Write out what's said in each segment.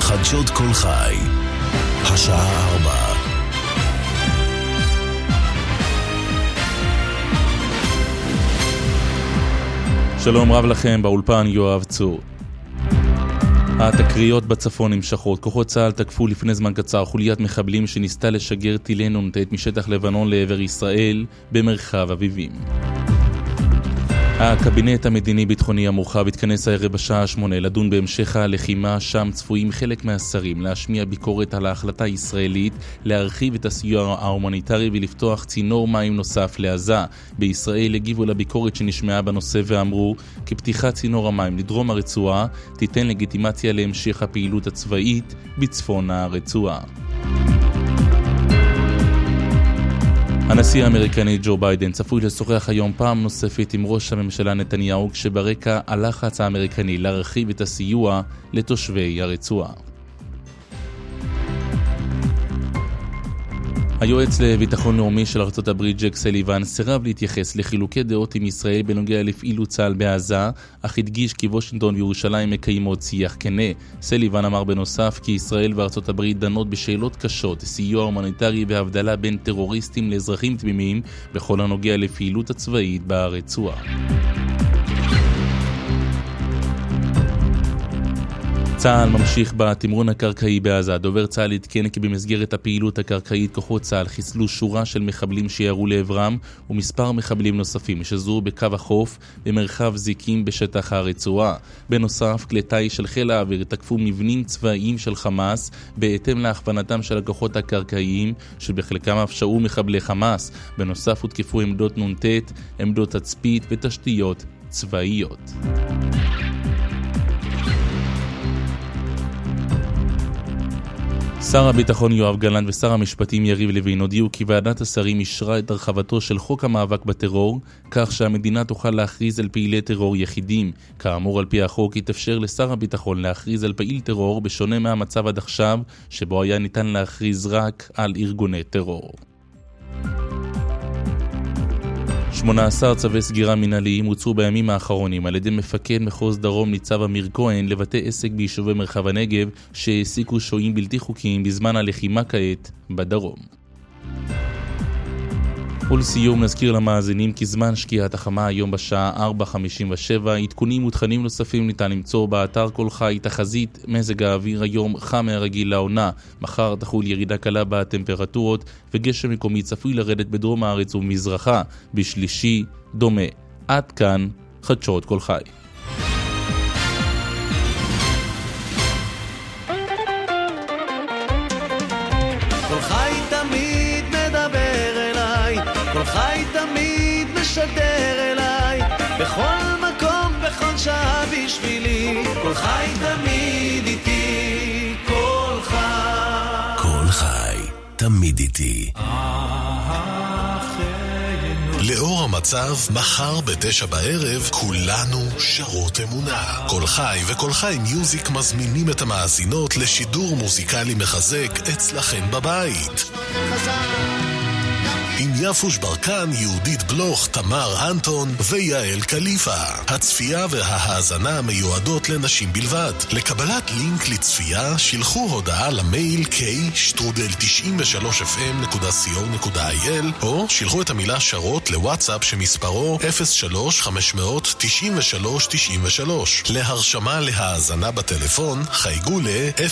חדשות כל חי, השעה 4. שלום רב לכם, באולפן יואב צור. התקריות בצפון נמשכות. כוחות צה"ל תקפו לפני זמן קצר חוליית מחבלים שניסתה לשגר טילי נ"ט משטח לבנון לעבר ישראל במרחב אביבים. הקבינט המדיני-ביטחוני המורחב התכנס הערב בשעה 8 לדון בהמשך הלחימה, שם צפויים חלק מהשרים להשמיע ביקורת על ההחלטה הישראלית להרחיב את הסיוע ההומניטרי ולפתוח צינור מים נוסף לעזה. בישראל הגיבו לביקורת שנשמעה בנושא ואמרו כי פתיחת צינור המים לדרום הרצועה תיתן לגיטימציה להמשך הפעילות הצבאית בצפון הרצועה. הנשיא האמריקני ג'ו ביידן צפוי לשוחח היום פעם נוספת עם ראש הממשלה נתניהו, כשברקע הלחץ האמריקני להרחיב את הסיוע לתושבי הרצועה. היועץ לביטחון לאומי של ארצות הברית ג'ק סליבן סירב להתייחס לחילוקי דעות עם ישראל בנוגע לפעילות צה"ל בעזה, אך הדגיש כי וושינגטון וירושלים מקיימות שיח כנה. סליבן אמר בנוסף כי ישראל וארצות הברית דנות בשאלות קשות, סיוע הומניטרי והבדלה בין טרוריסטים לאזרחים תמימים בכל הנוגע לפעילות הצבאית ברצועה. צה"ל ממשיך בתמרון הקרקעי בעזה. דובר צה"ל התקן כי במסגרת הפעילות הקרקעית כוחות צה"ל חיסלו שורה של מחבלים שירו לעברם ומספר מחבלים נוספים שזוהו בקו החוף במרחב זיקים בשטח הרצועה. בנוסף, כלי טיס של חיל האוויר תקפו מבנים צבאיים של חמאס בהתאם להכוונתם של הכוחות הקרקעיים, שבחלקם אף שהו מחבלי חמאס. בנוסף הותקפו עמדות נ"ט, עמדות תצפית ותשתיות צבאיות. שר הביטחון יואב גלנט ושר המשפטים יריב לוין הודיעו כי ועדת השרים אישרה את הרחבתו של חוק המאבק בטרור, כך שהמדינה תוכל להכריז על פעילי טרור יחידים. כאמור, על פי החוק יתאפשר לשר הביטחון להכריז על פעיל טרור, בשונה מהמצב עד עכשיו שבו היה ניתן להכריז רק על ארגוני טרור. 18 צווי סגירה מנהליים הוצאו בימים האחרונים על ידי מפקד מחוז דרום ניצב אמיר כהן לבתי עסק ביישובי מרחב הנגב שהעסיקו שוהים בלתי חוקיים בזמן הלחימה כעת בדרום. ולסיום נזכיר למאזינים כי זמן שקיעת החמה היום בשעה 4:57. עדכונים ותכנים נוספים ניתן למצוא באתר כל חי. תחזית מזג האוויר היום חם מהרגיל לעונה. מחר תחול ירידה קלה בטמפרטורות וגשם מקומי צפוי לרדת בדרום הארץ ומזרחה. בשלישי דומה. עד כאן חדשות כל חי. כל חי תמיד מדבר אליי, כל חי תמיד משדר אליי, בכל מקום, בכל שעה בשבילי, כל חי תמיד איתי, כל חי. כל חי תמיד איתי. לאור המצב, מחר ב9 בערב כולנו שרות אמונה. כל חי וכל חי מיוזיק מזמינים את המאזינות לשידור מוזיקלי מחזק אצלכם בבית. עם יפוש ברקן, יהודית בלוך, תמר אנטון ויעל קליפה. הצפייה וההאזנה מיועדות לנשים בלבד. לקבלת לינק לצפייה שילחו הודעה למייל k@93fm.co.il או שילחו את המילה שרות לוואטסאפ שמספרו 03-500-93-93. להרשמה להאזנה בטלפון חייגו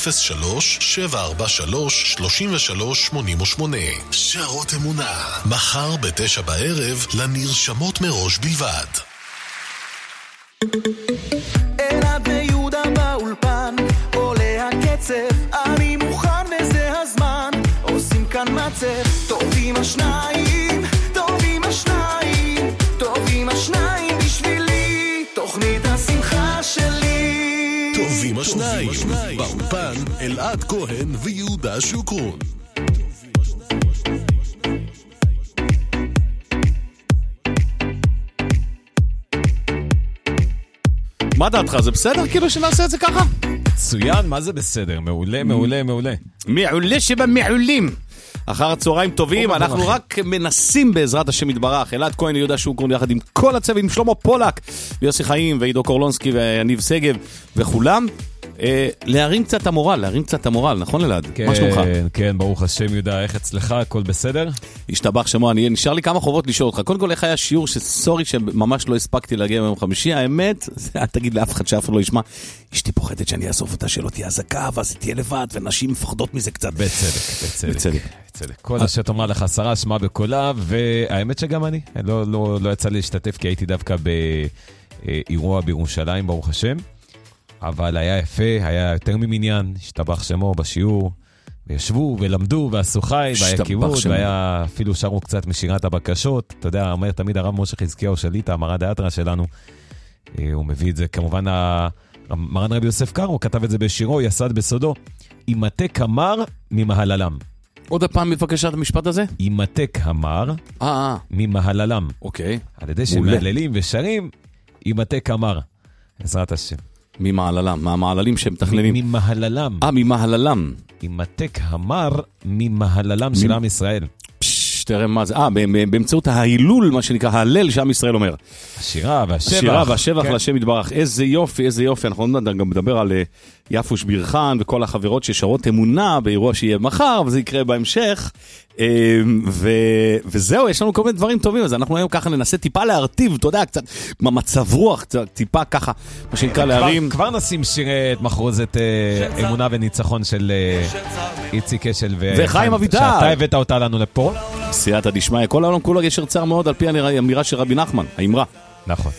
ל-03-743-3388. שרות אמונה, מחר ב9 בערב לנרשמות מראש בלבד. אלעד ויהודה באולפן, עולה הקצב, אני מוכן וזה הזמן, עושים כאן מצב, טובים השניים, טובים השניים, טובים השניים בשבילי, תוכנית השמחה שלי. טובים השניים, באולפן אלעד כהן ויהודה שוקרון. מה דעתך? זה בסדר כאילו שנעשה את זה ככה? מצוין, מה זה בסדר? מעולה, מעולה, מעולה. מעולה שבמעולים. אחר הצהריים טובים, אנחנו רק מנסים בעזרת השם יתברך. אלעד כהן ויהודה שוקרון יחד עם כל הצוות, עם שלמה פולק ויוסי חיים ועידו קורלונסקי ויניב סגב וכולם. להרים קצת המורל, נכון אלעד? מה שלומך? כן, ברוך השם יהודה, איך אצלך? הכל בסדר? השתבח שמו, נשאר לי כמה חובות לשאול אותך. קודם כל, איך היה שיעור שסורי שממש לא הספקתי להגיע ביום חמישי? האמת, אל תגיד לאף אחד שאף אחד לא ישמע, אשתי פוחדת שאני אאסוף אותה שלא תהיה הזקה, ואז תהיה לבד, ונשים מפחדות מזה קצת. בצדק. כל השת אומר לך שרה, שמע בקולה, והאמת שגם אני לא יצא לי להשתתף, כי הייתי דווקא באירוע בירושלים, ברוך השם. אבל היה יפה, היה יותר ממניין, השתבח שמו בשיעור, וישבו ולמדו ועשו חי, והיה כיבוד, והיה אפילו שרו קצת משירת הבקשות. אתה יודע, אומר תמיד הרב משה חזקיהו שליט"א, המר"ד האתרא שלנו, הוא מביא את זה, כמובן מרן רבי יוסף קארו כתב את זה בשירו, יסד בסודו, ימתק המר ממהללם. עוד הפעם מבקשת המשפט הזה? ימתק המר ממהללם. אוקיי. על ידי שמהללים ושרים, ימתק המר. בעזרת השם. ממעללם, מהמעללים שהם מתכננים. ממהללם. ממהללם. ימתק המר ממהללם של עם ישראל. תראה מה זה, באמצעות ההילול, מה שנקרא, ההלל שעם ישראל אומר. השירה והשבח. השירה והשבח לשם יתברך. איזה יופי, איזה יופי. אנחנו גם מדבר על יפוש בירחן וכל החברות ששרות אמונה באירוע שיהיה מחר, וזה יקרה בהמשך. וזהו, יש לנו כל מיני דברים טובים, אז אנחנו היום ככה ננסה טיפה להרטיב, אתה יודע, קצת מצב רוח, טיפה ככה, מה שנקרא להרים. כבר נשים שירת מחרוזת אמונה וניצחון של איציק אשל וחיים אביטל. שאתה הבאת אותה לנו לפה. סייעתא דשמיא, כל העולם כולו ישר צר מאוד על פי האמירה של רבי נחמן, האמרה. נכון.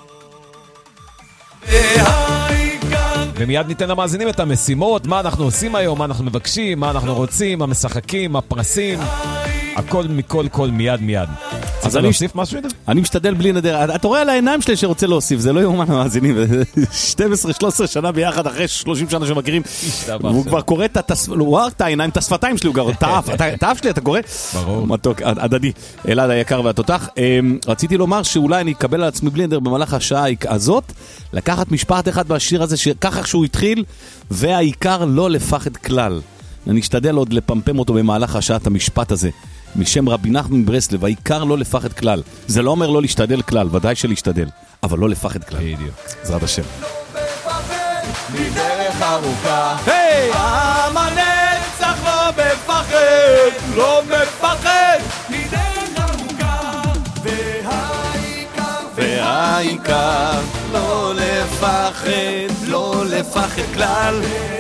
ומיד ניתן למאזינים את המשימות, מה אנחנו עושים היום, מה אנחנו מבקשים, מה אנחנו רוצים, מה משחקים, הפרסים, הכל מכל כל מיד. אז אני אוסיף משהו? אני משתדל בלי נדר. אתה רואה על העיניים שלי שרוצה להוסיף, זה לא יאומן המאזינים. 12-13 שנה ביחד, אחרי 30 שנה שמכירים, הוא כבר קורא את העיניים, את השפתיים שלי, הוא כבר את האף שלי, אתה קורא? ברור. מתוק, הדדי, אלעד היקר והתותח. רציתי לומר שאולי אני אקבל על עצמי בלי נדר במהלך השעה הזאת, לקחת משפט אחד בשיר הזה, ככה שהוא התחיל, והעיקר לא לפחד כלל. אני אשתדל עוד לפמפם אותו במהלך השעה את המשפט הזה. משם רבי נחמן מברסלב, העיקר לא לפחד כלל. זה לא אומר לא להשתדל כלל, ודאי שלהשתדל, אבל לא לפחד כלל. בדיוק. בעזרת השם. לא מפחד מדרך ארוכה. היי! המנצח לא מפחד, לא מפחד מדרך ארוכה. והעיקר לא לפחד, לא לפחד כלל.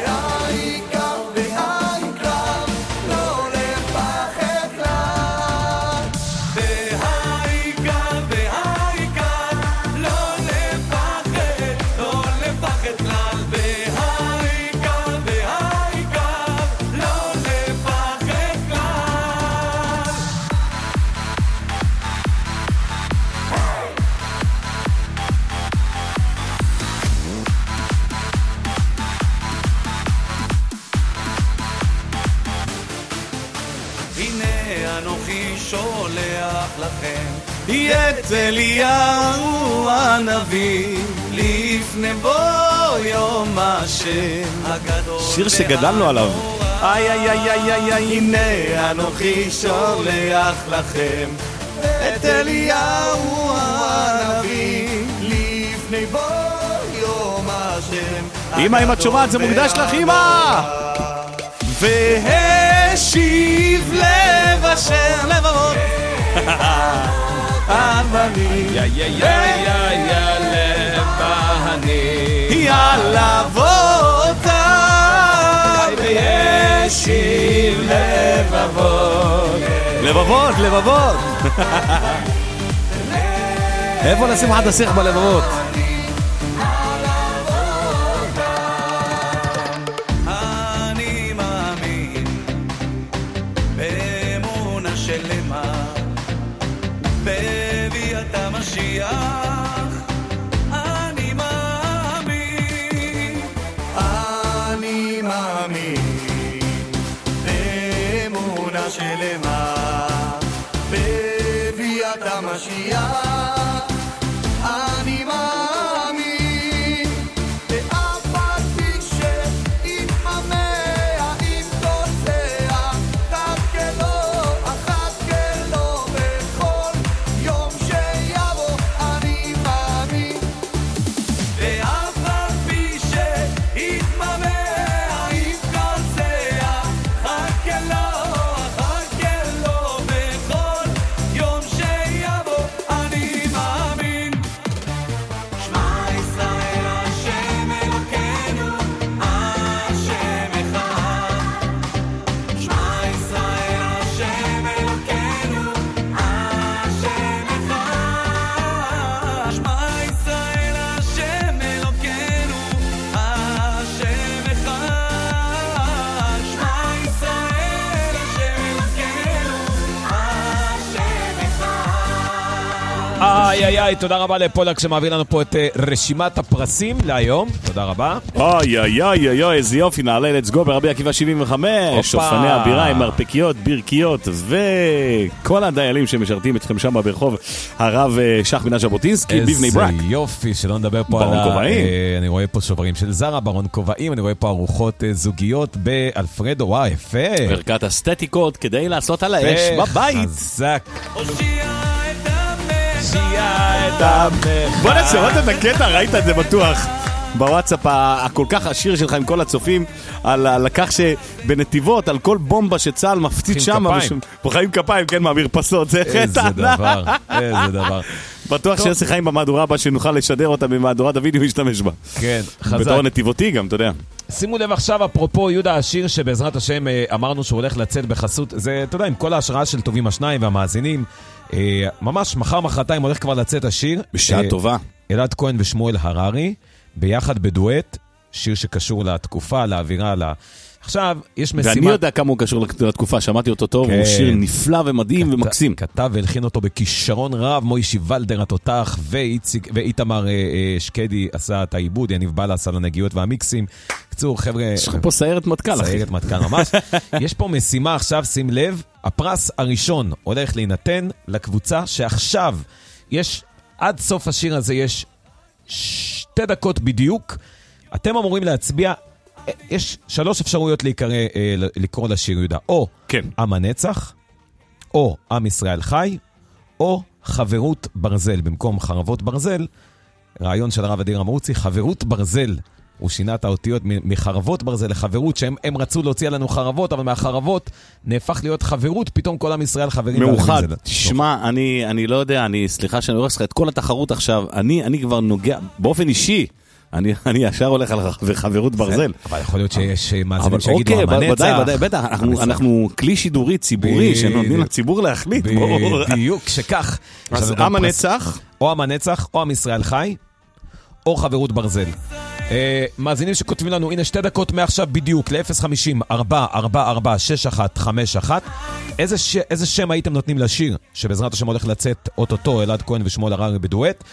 את אליהו הנביא לפני בוא יום השם הגדול. שיר שגדלנו עליו. איי איי איי איי איי איי, הנה אנוכי שולח לכם את אליהו הנביא לפני בוא יום השם. אמא, אם את שומעת, זה מוקדש לך, אמא! והשיב לב אשר לבבות אבני יא יא יא יא יא לבני יא לבותי וישיב לבבות לבבות איפה לשים חד השיח בלבבות? אני מאמין באמונה שלמה בביאת המשיח. אני מאמין באמונה שלמה בביאת המשיח. אני מאמין באף על פי שיתממע אם תוצע אחת כלו בכל יום שיבוא. אני מאמין באף על פי שיתממע איי, תודה רבה לפולק שמעביר לנו פה את רשימת הפרסים להיום. תודה רבה. איי, איזה יופי, נעלה let's go ברבי עקיבא 75, אופני הבירה עם מרפקיות, בירקיות וכל הדיילים שמשרתים אתכם שם ברחוב הרב שח מינה ז'בוטינסקי בבני ברק. איזה יופי, שלא נדבר פה על אני רואה פה שוברים של זרה, ברון כובעים, אני רואה פה ארוחות זוגיות באלפרדו, וואי, יפה. ברכת אסתטיקות כדי לעשות על האש בבית. חזק. בוא נעשה עוד את הקטע, ראית את זה בטוח בוואטסאפ הכל כך עשיר שלך עם כל הצופים על כך שבנתיבות על כל בומבה שצהל מפציץ שם פוחאים כפיים, כן, מהמרפסות, זה איזה דבר, איזה דבר. בטוח שיש חיים במהדורה הבאה שנוכל לשדר אותה במהדורת הוידאו ולהשתמש בה. כן, חזק. בתור נתיבותי גם, אתה יודע. שימו לב עכשיו, אפרופו יהודה השיר שבעזרת השם אמרנו שהוא הולך לצאת בחסות, זה, אתה יודע, עם כל ההשראה של טובים השניים והמאזינים, ממש מחר-מחרתיים הולך כבר לצאת השיר. בשעה טובה. אלעד כהן ושמואל הררי, ביחד בדואט, שיר שקשור לתקופה, לאווירה, עכשיו, יש משימה... ואני יודע כמה הוא קשור לתקופה, שמעתי אותו טוב, הוא שיר נפלא ומדהים ומקסים. כתב והלחין אותו בכישרון רב, מוישי ולדר התותח, ואיתמר שקדי עשה את העיבוד, יניב בלס על הנגיעות והמיקסים. קצור, חבר'ה... יש לך פה סיירת מטכ"ל, אחי. סיירת מטכ"ל ממש. יש פה משימה עכשיו, שים לב, הפרס הראשון הולך להינתן לקבוצה שעכשיו יש, עד סוף השיר הזה יש 2 דקות בדיוק, אתם אמורים להצביע, יש 3 אפשרויות לקרוא לשיר יהודה, או כן. עם הנצח, או עם ישראל חי, או חברות ברזל, במקום חרבות ברזל, רעיון של הרב אדיר אמרוצי, חברות ברזל, הוא שינה את האותיות מחרבות ברזל לחברות, שהם רצו להוציא לנו חרבות, אבל מהחרבות נהפך להיות חברות, פתאום כל עם ישראל חברים. מאוחד, תשמע, אני לא יודע, סליחה שאני הורס לך את כל התחרות עכשיו, אני כבר נוגע, באופן אישי, אני ישר הולך על חברות ברזל. אבל יכול להיות שיש מאזינים שיגידו המנצח. ודאי, בטח, אנחנו כלי שידורי ציבורי, שנותנים לציבור להחליט. בדיוק, שכך. אז עם הנצח. או עם הנצח, או עם ישראל חי, או חברות ברזל. מאזינים שכותבים לנו, הנה 2 דקות מעכשיו בדיוק, ל-050-444-6151. איזה שם הייתם נותנים לשיר, שבעזרת השם הולך לצאת אוטוטו, אלעד כהן ושמואל הררי בדואט?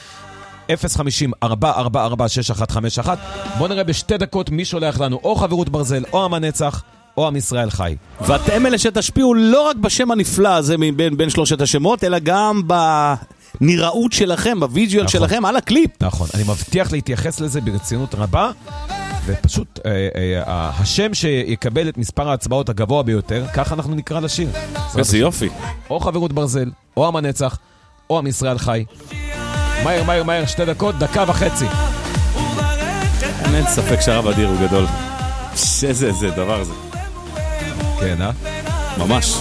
050-444-6151. בוא נראה ב2 דקות מי שולח לנו או חברות ברזל, או עם הנצח, או עם ישראל חי. ואתם אלה שתשפיעו לא רק בשם הנפלא הזה בין 3 השמות, אלא גם בנראות שלכם, בוויז'ואל שלכם, על הקליפ. נכון, אני מבטיח להתייחס לזה ברצינות רבה, ופשוט השם שיקבל את מספר ההצבעות הגבוה ביותר, ככה אנחנו נקרא לשיר. איזה יופי. או חברות ברזל, או עם הנצח, או עם ישראל חי. מהר, 2 דקות, 1.5 דקות. אין ספק שהרב אדיר הוא גדול. איזה דבר זה. כן, ממש.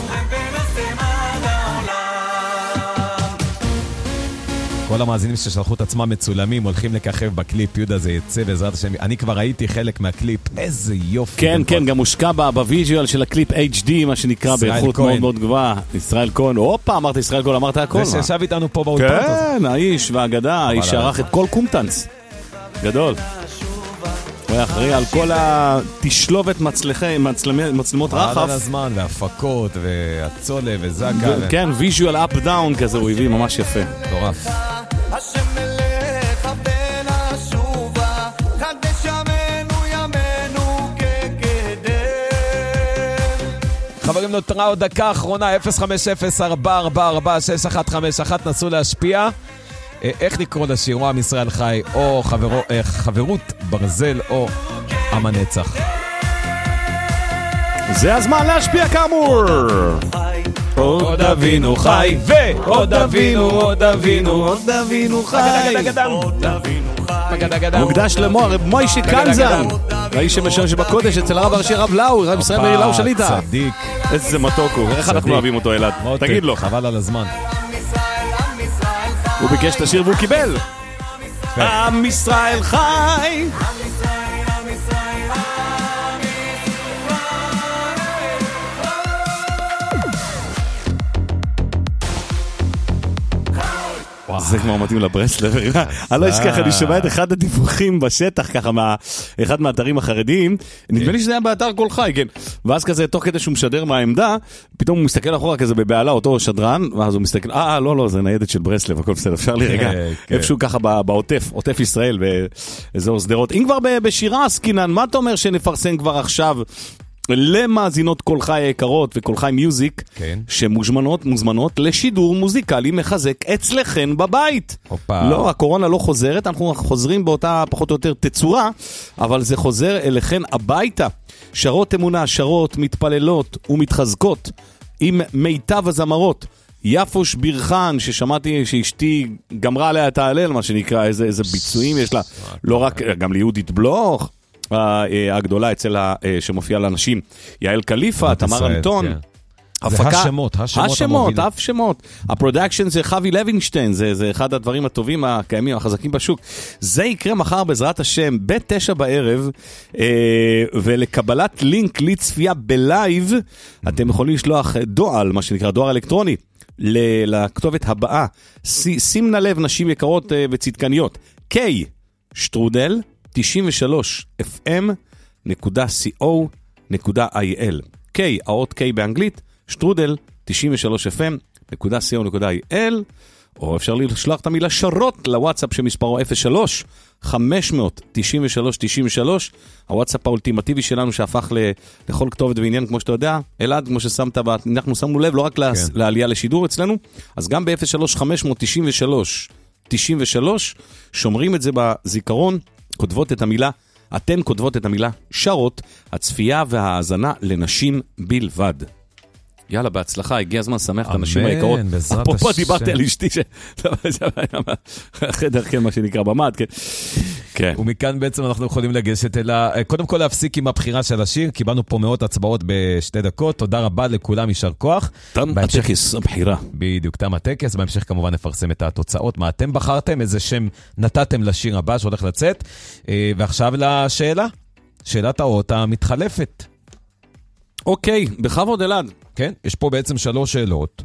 כל המאזינים ששלחו את עצמם מצולמים הולכים לככב בקליפ, יהודה זה יצא בעזרת השם. אני כבר ראיתי חלק מהקליפ, איזה יופי. כן, גם מושקע בוויז'ואל של הקליפ HD, מה שנקרא באיכות מאוד מאוד גבוהה. ישראל כהן, הופה, אמרת ישראל כהן, אמרת הכל. זה שישב איתנו פה באולפן. כן, האיש והאגדה, האיש שערך את כל קומטנס. גדול. הוא היה אחראי על כל התשלובת מצלמות רחף. על הזמן, והפקות, והצולה, וזקה. כן, ויז'ואל אפ דאון כזה, הוא הביא ממש יפה. טורף. השם מלך בן השובה, חדש ימינו ימינו כקדם. חברים, נותרה עוד דקה אחרונה, 050-444-6151, נסו להשפיע. איך לקרוא לשיר, או עם ישראל חי, או חברות ברזל, או עם הנצח. זה הזמן להשפיע כאמור. עוד אבינו חי, ועוד אבינו חי. מוקדש למוהר, מוישי קנזן, האיש שמשמש בקודש אצל הרב הראשי רב לאו, רב ישראל מאיר לאו שליטה. צדיק. איזה מתוק הוא, איך אנחנו אוהבים אותו אלעד? תגיד לו. חבל על הזמן. הוא ביקש את השיר והוא קיבל. עם ישראל חי. זה כבר מתאים לברסלב. אני לא אשכח, אני שומע את אחד הדיווחים בשטח, ככה, אחד מהאתרים החרדיים, נדמה לי שזה היה באתר כל חי, כן. ואז כזה, תוך כדי שהוא משדר מהעמדה, פתאום הוא מסתכל אחורה כזה בבעלה, אותו שדרן, ואז הוא מסתכל, לא, זה ניידת של ברסלב, הכל בסדר, אפשר לי רגע, איפשהו ככה בעוטף, עוטף ישראל, באזור סדרות. אם כבר בשירה עסקינן, מה אתה אומר שנפרסם כבר עכשיו למאזינות כל חי היקרות וכל חי מיוזיק, שמוזמנות לשידור מוזיקלי מחזק אצלכן בבית. לא, הקורונה לא חוזרת, אנחנו חוזרים באותה פחות או יותר תצורה, אבל זה חוזר אליכן הביתה. שרות אמונה, שרות מתפללות ומתחזקות עם מיטב הזמרות. יפוש בירחן, ששמעתי שאשתי גמרה עליה את ההלל, מה שנקרא, איזה ביצועים יש לה, לא רק, גם ליהודית בלוך, הגדולה אצל שמופיעה לאנשים, יעל קליפה, תמר אנטון, זה השמות. הפרודקשן זה חווי לוינשטיין, זה אחד הדברים הטובים הקיימים, החזקים בשוק. זה יקרה מחר בעזרת השם, ב-9 בערב, ולקבלת לינק לצפייה בלייב, אתם יכולים לשלוח דואל, מה שנקרא דואר אלקטרוני, לכתובת הבאה, שימנה לב נשים יקרות וצדקניות, k@strudel93fm.co.il K, האות K באנגלית, שטרודל 93fm.co.il, או אפשר לשלוח את המילה שרות לוואטסאפ שמספרו 03-500-93-93, הוואטסאפ האולטימטיבי שלנו שהפך לכל כתובת ועניין, כמו שאתה יודע, אלעד, כמו ששמת, אנחנו שמנו לב לא רק לעלייה לשידור אצלנו, אז גם ב-03-500-93-93, שומרים את זה בזיכרון, אתן כותבות את המילה שרות, הצפייה וההאזנה לנשים בלבד. יאללה, בהצלחה, הגיע הזמן שמח את הנשים היקרות. אמן, בעזרת השם. פה דיברתי על אשתי, החדר, כן, מה שנקרא במד, כן. ומכאן בעצם אנחנו יכולים לגשת אלא, קודם כל להפסיק עם הבחירה של השיר, קיבלנו פה מאות הצבעות בשתי דקות, תודה רבה לכולם, יישר כוח. תם הטקס, הבחירה. בדיוק, תם הטקס, בהמשך כמובן נפרסם את התוצאות, מה אתם בחרתם, איזה שם נתתם לשיר הבא שהולך לצאת, ועכשיו לשאלה, שאלת האות המתחלפת. אוקיי, בכבוד אלעד. כן, יש פה בעצם 3 שאלות,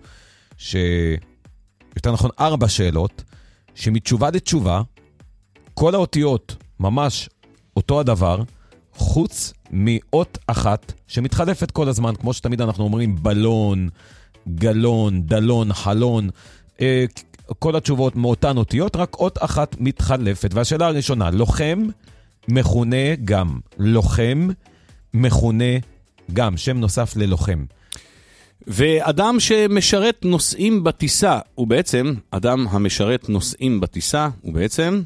יותר נכון 4 שאלות, שמתשובה לתשובה, כל האותיות ממש אותו הדבר, חוץ מאות אחת שמתחלפת כל הזמן, כמו שתמיד אנחנו אומרים בלון, גלון, דלון, חלון, כל התשובות מאותן אותיות, רק אות אחת מתחלפת. והשאלה הראשונה, לוחם מכונה גם, לוחם מכונה גם, שם נוסף ללוחם. ואדם שמשרת נוסעים בטיסה, הוא בעצם, אדם המשרת נוסעים בטיסה, הוא בעצם...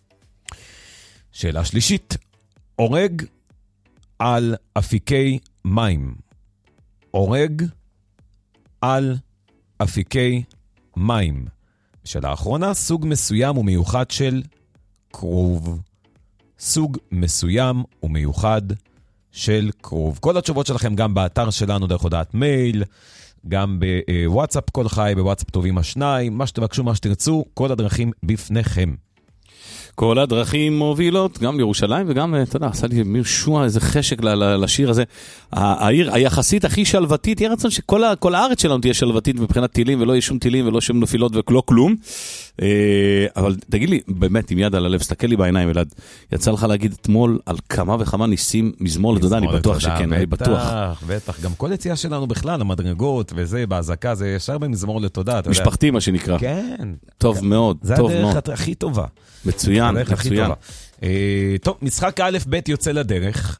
שאלה שלישית, אורג על אפיקי מים. אורג על אפיקי מים. שאלה האחרונה, סוג מסוים ומיוחד של כרוב. סוג מסוים ומיוחד של כרוב. כל התשובות שלכם גם באתר שלנו דרך הודעת מייל, גם בוואטסאפ כל חי, בוואטסאפ טובים השניים, מה שתבקשו, מה שתרצו, כל הדרכים בפניכם. כל הדרכים מובילות, גם לירושלים וגם, אתה יודע, עשה לי משוע איזה חשק לשיר הזה. העיר היחסית הכי שלוותית, יהיה רצון שכל הארץ שלנו תהיה שלוותית מבחינת טילים, ולא יהיה שום טילים ולא שום נפילות ולא כלום. אבל תגיד לי, באמת, עם יד על הלב, סתכל לי בעיניים, אלעד, יצא לך להגיד אתמול על כמה וכמה ניסים מזמור לתודה, אני בטוח שכן, אני בטוח. בטח, גם כל יציאה שלנו בכלל, המדרגות וזה, בהזקה, זה ישר במזמור לתודה. משפחתי, מה שנקרא. כן. טוב מאוד, טוב מאוד. זה הדרך הכי טובה. מצוין, מצוין. טוב, משחק א' ב' יוצא לדרך.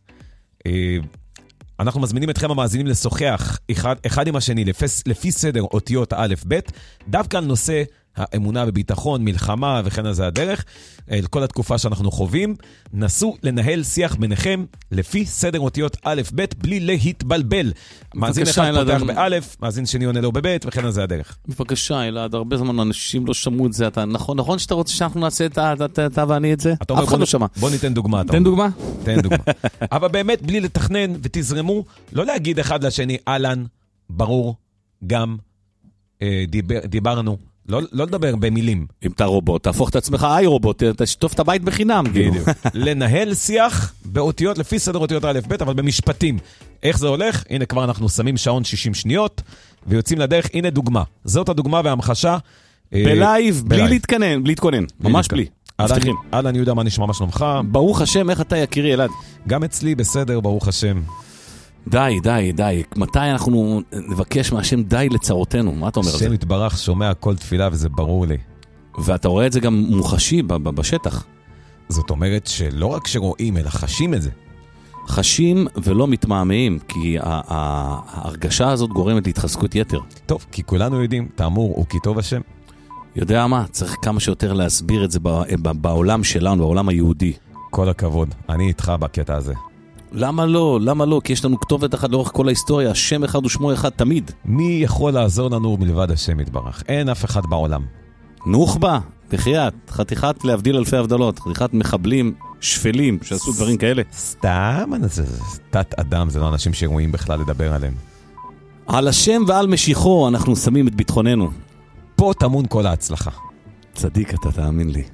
אנחנו מזמינים אתכם המאזינים לשוחח אחד עם השני לפי סדר אותיות א' ב', דווקא על נושא האמונה בביטחון, מלחמה וכן על זה הדרך, כל התקופה שאנחנו חווים, נסו לנהל שיח ביניכם לפי סדר אותיות א' ב' בלי להתבלבל. מאזין אחד פותח באלף, מאזין שני עונה לו בב' וכן על זה הדרך. בבקשה, אלעד, הרבה זמן אנשים לא שמעו את זה, נכון שאתה רוצה שאנחנו נעשה אתה ואני את זה? אף אחד לא שמע. בוא ניתן דוגמה. תן דוגמה? תן דוגמה. אבל באמת בלי לתכנן ותזרמו, לא להגיד אחד לשני, אלן, ברור, גם דיברנו. לא לדבר במילים. אם אתה רובוט, תהפוך את עצמך רובוט, תשטוף את הבית בחינם. בדיוק. לנהל שיח באותיות, לפי סדר אותיות א' ב', אבל במשפטים. איך זה הולך? הנה כבר אנחנו שמים שעון 60 שניות, ויוצאים לדרך. הנה דוגמה. זאת הדוגמה והמחשה. בלייב, בלי להתכונן, ממש בלי. מבטיחים. אהלן יהודה, מה נשמע, מה שלומך? ברוך השם, איך אתה יקירי אלעד? גם אצלי בסדר, ברוך השם. די. מתי אנחנו נבקש מהשם די לצרותינו? מה אתה אומר על זה? השם יתברך שומע כל תפילה וזה ברור לי. ואתה רואה את זה גם מוחשי בשטח. זאת אומרת שלא רק שרואים, אלא חשים את זה. חשים ולא מתמהמהים, כי ההרגשה הזאת גורמת להתחזקות יתר. טוב, כי כולנו יודעים, תאמור, הוא כי טוב השם. יודע מה? צריך כמה שיותר להסביר את זה בעולם שלנו, בעולם היהודי. כל הכבוד, אני איתך בקטע הזה. למה לא? כי יש לנו כתובת אחת לאורך כל ההיסטוריה, שם אחד ושמו אחד תמיד. מי יכול לעזור לנו מלבד השם יתברך? אין אף אחד בעולם. נוח'בה, בחייאת, חתיכת להבדיל אלפי הבדלות, חתיכת מחבלים שפלים שעשו דברים כאלה. סתם, תת אדם, זה לא אנשים שרואים בכלל לדבר עליהם. על השם ועל משיחו אנחנו שמים את ביטחוננו. פה תמון כל ההצלחה. צדיק אתה, תאמין לי.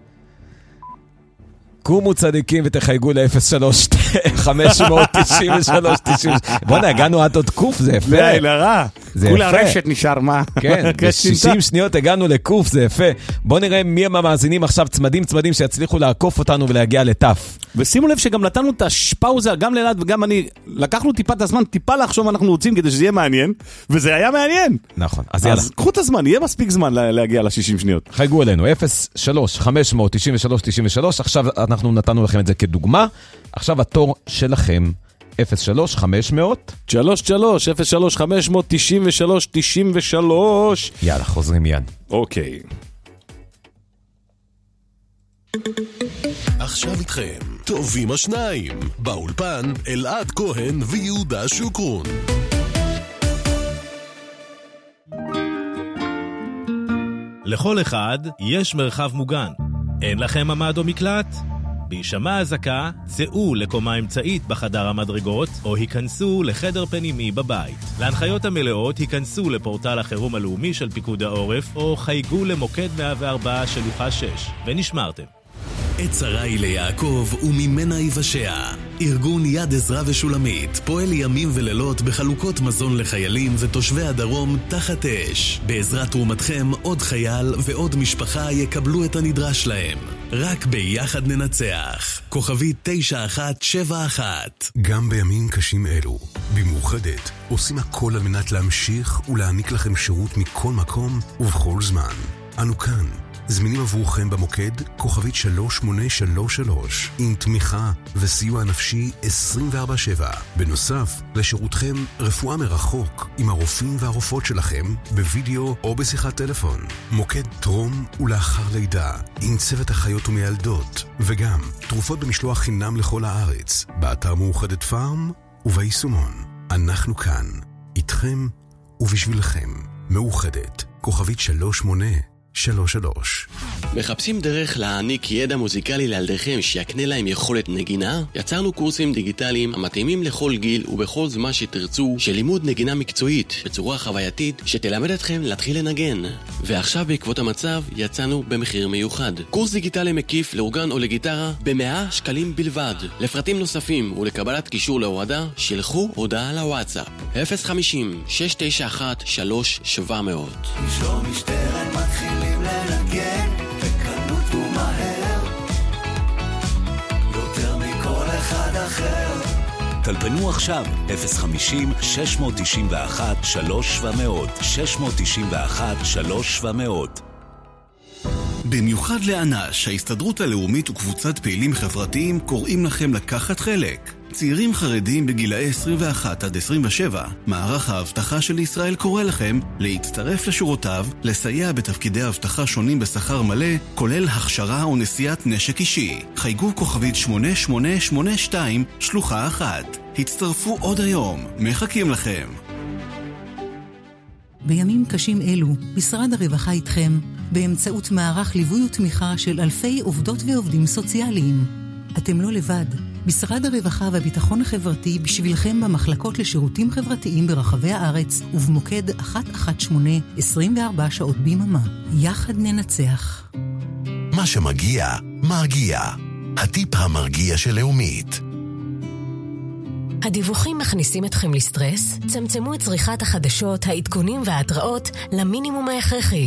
קומו צדיקים ותחייגו ל-03 593 90. בוא'נה, הגענו עד עוד קוף, זה יפה. לילה רע. זה כולה יפה. רשת נשאר מה. כן, ב-60 שניות הגענו לקוף, זה יפה. בוא נראה מי הם המאזינים עכשיו, צמדים שיצליחו לעקוף אותנו ולהגיע לטף. ושימו לב שגם נתנו את השפאוזה, גם לאלעד וגם אני, לקחנו טיפה את הזמן, טיפה לחשוב מה אנחנו רוצים כדי שזה יהיה מעניין, וזה היה מעניין. נכון, אז יאללה. אז קחו את הזמן, יהיה מספיק זמן להגיע ל-60 שניות. חייגו אלינו, 03 593 93, עכשיו אנחנו נתנו לכם את זה כדוגמה, עכשיו התור שלכם, 03 500 33 03 593 93. יאללה, חוזרים מיד. אוקיי. עכשיו איתכם, טובים השניים, באולפן אלעד כהן ויהודה שוקרון. לכל אחד יש מרחב מוגן. אין לכם ממד או מקלט? בהישמע הזקה, צאו לקומה אמצעית בחדר המדרגות, או היכנסו לחדר פנימי בבית. להנחיות המלאות, היכנסו לפורטל החירום הלאומי של פיקוד העורף, או חייגו למוקד 104 שלוחה 6, ונשמרתם. עת צרה היא ליעקב וממנה יבשע. ארגון יד עזרא ושולמית פועל ימים ולילות בחלוקות מזון לחיילים ותושבי הדרום תחת אש. בעזרת תרומתכם עוד חייל ועוד משפחה יקבלו את הנדרש להם. רק ביחד ננצח. כוכבי 9171. גם בימים קשים אלו, במאוחדת, עושים הכל על מנת להמשיך ולהעניק לכם שירות מכל מקום ובכל זמן. אנו כאן. זמינים עבורכם במוקד כוכבית 3833 עם תמיכה וסיוע נפשי 24/7. בנוסף, לשירותכם רפואה מרחוק עם הרופאים והרופאות שלכם בווידאו או בשיחת טלפון. מוקד טרום ולאחר לידה עם צוות אחיות ומיילדות, וגם תרופות במשלוח חינם לכל הארץ באתר מאוחדת פארם וביישומון. אנחנו כאן, איתכם ובשבילכם. מאוחדת, כוכבית 3833. מחפשים דרך להעניק ידע מוזיקלי לילדיכם שיקנה להם יכולת נגינה? יצרנו קורסים דיגיטליים המתאימים לכל גיל ובכל זמן שתרצו, של לימוד נגינה מקצועית בצורה חווייתית שתלמד אתכם להתחיל לנגן. ועכשיו בעקבות המצב יצאנו במחיר מיוחד. קורס דיגיטלי מקיף לאורגן או לגיטרה ב100 שקלים בלבד. לפרטים נוספים ולקבלת קישור להורדה שלחו הודעה לוואטסאפ 050-691-3700. שלום משטרן מתחילים לנגן בקלות ומהר יותר מכל אחד אחר. טלפנו עכשיו 050-691-3700 691-3700. במיוחד לאנש, ההסתדרות הלאומית וקבוצת פעילים חברתיים קוראים לכם לקחת חלק. צעירים חרדים בגילאי 21 עד 27, מערך האבטחה של ישראל קורא לכם להצטרף לשורותיו, לסייע בתפקידי אבטחה שונים בשכר מלא, כולל הכשרה או נשיאת נשק אישי. חייגו כוכבית 8882 שלוחה 1. הצטרפו עוד היום, מחכים לכם. בימים קשים אלו, משרד הרווחה איתכם, באמצעות מערך ליווי ותמיכה של אלפי עובדות ועובדים סוציאליים. אתם לא לבד. משרד הרווחה והביטחון החברתי בשבילכם במחלקות לשירותים חברתיים ברחבי הארץ ובמוקד 118 24 שעות ביממה. יחד ננצח. מה שמגיע, מרגיע. הטיפ המרגיע של לאומית. הדיווחים מכניסים אתכם לסטרס? צמצמו את צריכת החדשות, העדכונים וההתראות למינימום ההכרחי.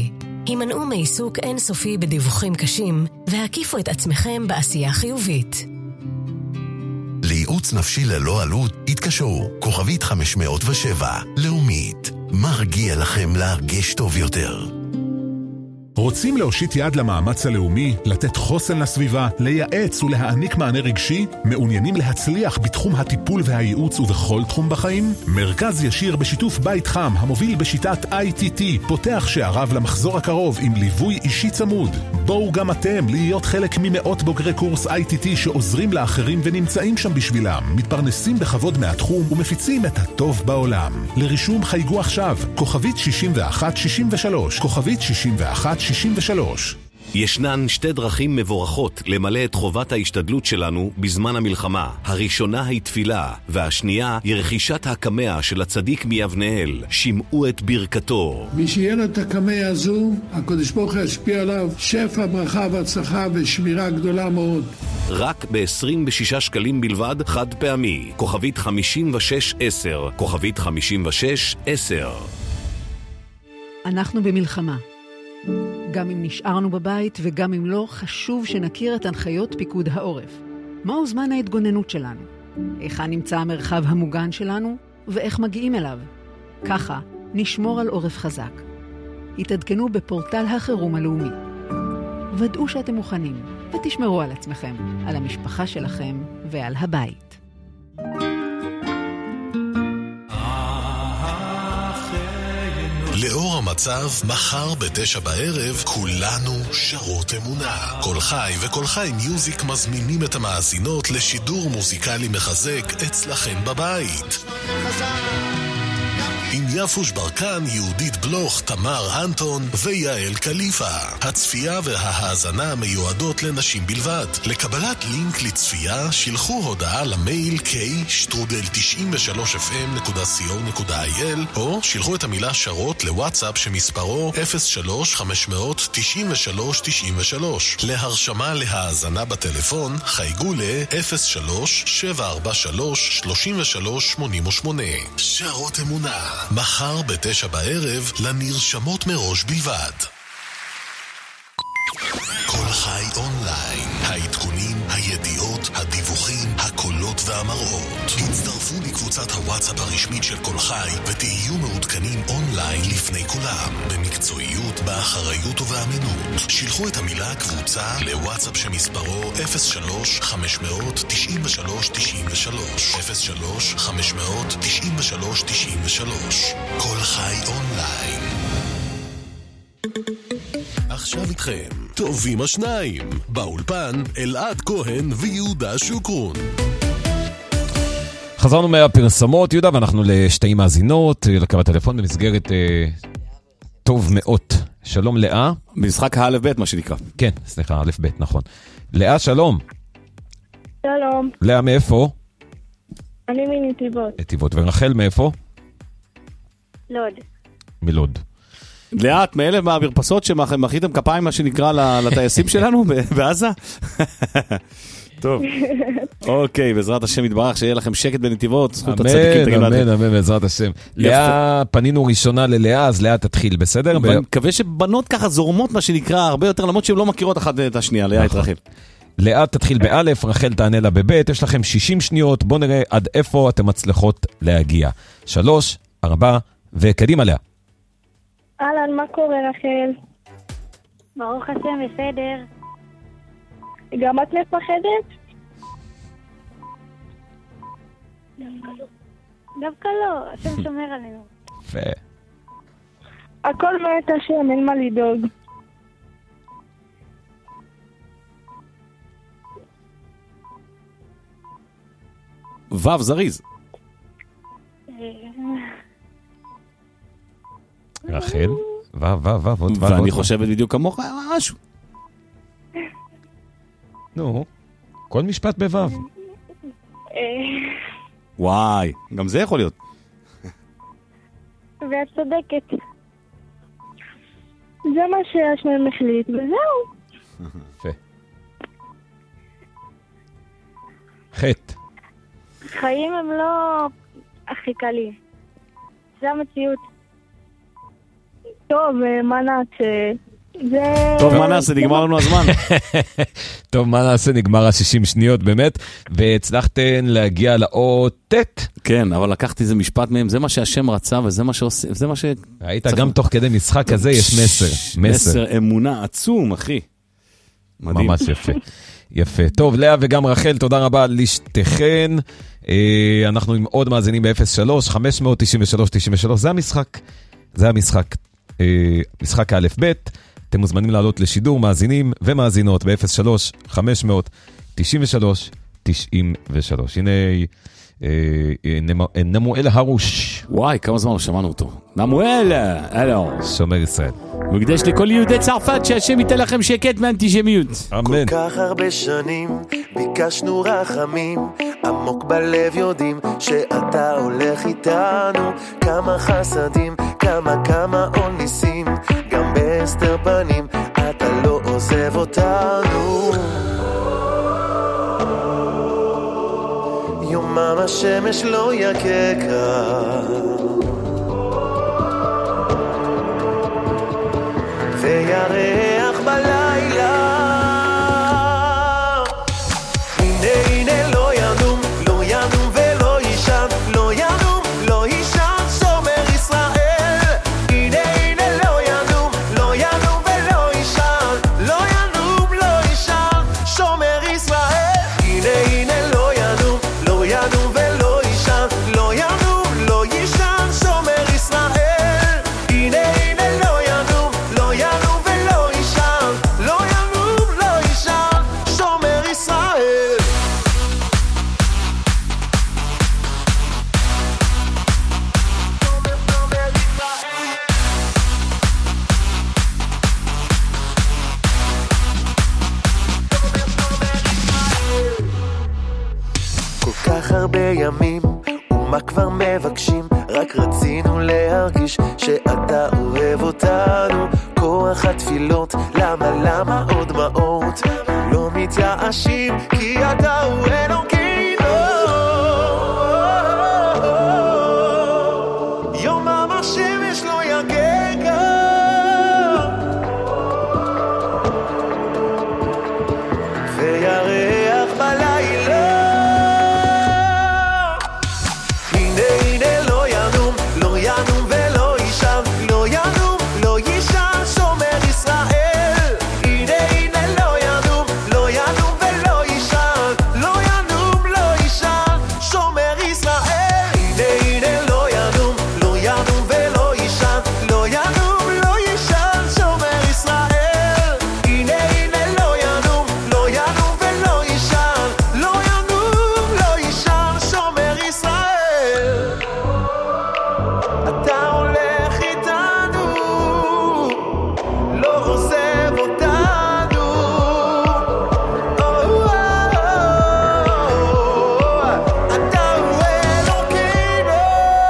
הימנעו מעיסוק אינסופי בדיווחים קשים, והקיפו את עצמכם בעשייה חיובית. לייעוץ נפשי ללא עלות, התקשרו, כוכבית 507, לאומית. מרגיע לכם להרגיש טוב יותר. רוצים להושיט יד למאמץ הלאומי, לתת חוסן לסביבה, לייעץ ולהעניק מענה רגשי? מעוניינים להצליח בתחום הטיפול והייעוץ ובכל תחום בחיים? מרכז ישיר בשיתוף בית חם, המוביל בשיטת ITT, פותח שעריו למחזור הקרוב עם ליווי אישי צמוד. בואו גם אתם להיות חלק ממאות בוגרי קורס ITT שעוזרים לאחרים ונמצאים שם בשבילם, מתפרנסים בכבוד מהתחום ומפיצים את הטוב בעולם. לרישום חייגו עכשיו, כוכבית 6163, כוכבית 6163. ישנן שתי דרכים מבורכות למלא את חובת ההשתדלות שלנו בזמן המלחמה. הראשונה היא תפילה, והשנייה היא רכישת הקמע של הצדיק מיבנאל. שמעו את ברכתו. מי שיהיה לו את הקמע הזו, הקדוש ברוך הוא ישפיע עליו שפע, ברכה והצלחה ושמירה גדולה מאוד. רק ב-26 שקלים בלבד, חד פעמי. כוכבית 5610, כוכבית 5610. אנחנו במלחמה. גם אם נשארנו בבית וגם אם לא, חשוב שנכיר את הנחיות פיקוד העורף. מהו זמן ההתגוננות שלנו? היכן נמצא המרחב המוגן שלנו? ואיך מגיעים אליו? ככה נשמור על עורף חזק. התעדכנו בפורטל החירום הלאומי. ודאו שאתם מוכנים ותשמרו על עצמכם, על המשפחה שלכם ועל הבית. לאור המצב, מחר ב9 בערב, כולנו שרות אמונה. כל חי וכל חי מיוזיק מזמינים את המאזינות לשידור מוזיקלי מחזק אצלכם בבית. עם יפוש ברקן, יהודית בלוך, תמר אנטון ויעל קליפה. הצפייה וההאזנה מיועדות לנשים בלבד. לקבלת לינק לצפייה, שילחו הודעה למייל k-93fm.co.il או שילחו את המילה שרות לוואטסאפ שמספרו 03-500-93-93. להרשמה להאזנה בטלפון, חייגו ל-03-743-3388. שרות אמונה. מחר ב9 בערב, לנרשמות מראש בלבד. כל חי אונליין, העדכונים, הידיעות, הדיווחים, הקולות והמראות. הצטרפו לקבוצת הוואטסאפ הרשמית של כל חי ותהיו מעודכנים אונליין לפני כולם, במקצועיות, באחריות ובאמינות. שילחו את המילה קבוצה לוואטסאפ שמספרו 03-500-93-93 03-500-93-93. כל חי אונליין. עכשיו איתכם, טובים השניים, באולפן אלעד כהן ויהודה שוקרון. חזרנו מהפרסמות, יהודה, ואנחנו לשתי מאזינות, לקו הטלפון במסגרת טוב מאות. שלום לאה. משחק האלף בית, מה שנקרא. כן, סליחה, אלף בית, נכון. לאה, שלום. שלום. לאה, מאיפה? אני מנתיבות. נתיבות. ורחל, מאיפה? לוד. מלוד. לאט, מאלה מהמרפסות שמחיתם כפיים, מה שנקרא, לטייסים שלנו בעזה? טוב. אוקיי, בעזרת השם יתברך, שיהיה לכם שקט בנתיבות, זכות הצדיקים תגיד לכם. אמן, אמן, בעזרת השם. לאה, פנינו ראשונה ללאה, אז לאה תתחיל, בסדר? אני מקווה שבנות ככה זורמות, מה שנקרא, הרבה יותר, למרות שהן לא מכירות אחת את השנייה, לאה את רחל. לאה תתחיל באלף, רחל תענה לה בבית, יש לכם 60 שניות, בואו נראה עד איפה אתם מצליחות להגיע. 3, 4, וקדימה לאה. אהלן, מה קורה רחל? ברוך השם, בסדר. גם את מפחדת? דווקא לא, השם שומר עלינו. יפה. הכל מאת השם, אין מה לדאוג. וו זריז. רחל, וו, ואני חושבת בדיוק כמוך, משהו. נו, כל משפט בוו. וואי, גם זה יכול להיות. ואת צודקת. זה מה שהשם החליט, וזהו. יפה. חטא. חיים הם לא הכי קלים. זה המציאות. טוב, מנת, טוב, מה נעשה? נגמר לנו הזמן. טוב, מה נעשה? נגמר ה-60 שניות באמת, והצלחתן להגיע לאות ט'. כן, אבל לקחתי איזה משפט מהם, זה מה שהשם רצה וזה מה שעושה, זה מה ש... היית גם תוך כדי משחק כזה, יש מסר. מסר אמונה עצום, אחי. מדהים. ממש יפה. יפה. טוב, לאה וגם רחל, תודה רבה לשתיכן. אנחנו עם עוד מאזינים ב-03, 593-93, זה המשחק. זה המשחק. משחק א' ב'. אתם מוזמנים לעלות לשידור מאזינים ומאזינות ב-03, 593-93. הנה נמואל הרוש. וואי, כמה זמן לא שמענו אותו. נמואל, אלו. שומר ישראל. מקדש לכל יהודי צרפת, שהשם ייתן לכם שקט מאנטישמיות. אמן. כל כך הרבה שנים ביקשנו רחמים, עמוק בלב יודעים שאתה הולך איתנו. כמה חסדים, כמה עוד ניסים, גם בהסתר פנים אתה לא עוזב אותנו. יומם השמש לא יקקה, וירח בלילה. הנה לא ינום, לא ינום ולא יישן, לא ינום, לא יישן שומר ישראל. הנה לא ינום, לא ינום ולא יישן, לא ינום, לא יישן שומר ישראל. הנה לא ינום, לא ינום ולא יישן, לא ינום, לא יישן שומר ישראל. הנה לא ינום, לא ינום ולא יישן, לא ינום, לא יישן שומר ישראל. כל כך הרבה ימים, ומה כבר מבקשים? רק רצינו להרגיש שאתה אוהב אותנו. כוח התפילות, למה עוד דמעות? לא מתייאשים, כי אתה הוא אלוקינו. יומם השמש לא יגגה, וירח בלילה. הנה לא ינום, לא ינום ולא יישן, לא ינום, לא יישן שומר ישראל. הנה לא ינום, לא ינום ולא יישן, לא ינום, לא יישן שומר ישראל. הנה לא ינום, לא ינום ולא יישן, לא ינום, לא יישן שומר ישראל. הנה לא ינום, לא ינום ולא יישן, לא ינום, לא יישן שומר ישראל. אתה הולך איתנו, לא עוזב אותנו. אתה הוא אלוקינו.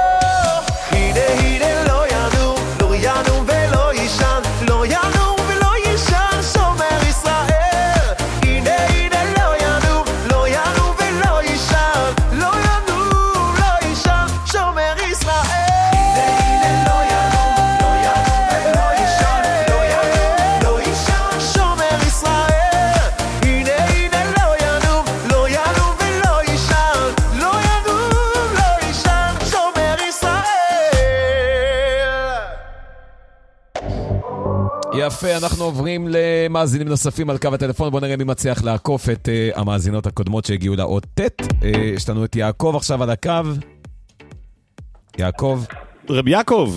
הנה לא ינום, לא ינום ולא יישן, לא ינום ולא יישן שומר ישראל. הנה לא ינום, לא ינום ולא יישן, לא ינום, לא יישן שומר ישראל. הנה לא ינום, לא ינום ולא יישן, לא ינום, לא יישן שומר ישראל. הנה לא ינום, לא ינום ולא יישן, לא ינום, לא יישן שומר ישראל. יפה, אנחנו עוברים למאזינים נוספים על קו הטלפון. בואו נראה מי מצליח לעקוף את המאזינות הקודמות שהגיעו לאות ט'. יש לנו את יעקב עכשיו על הקו. יעקב. רב יעקב.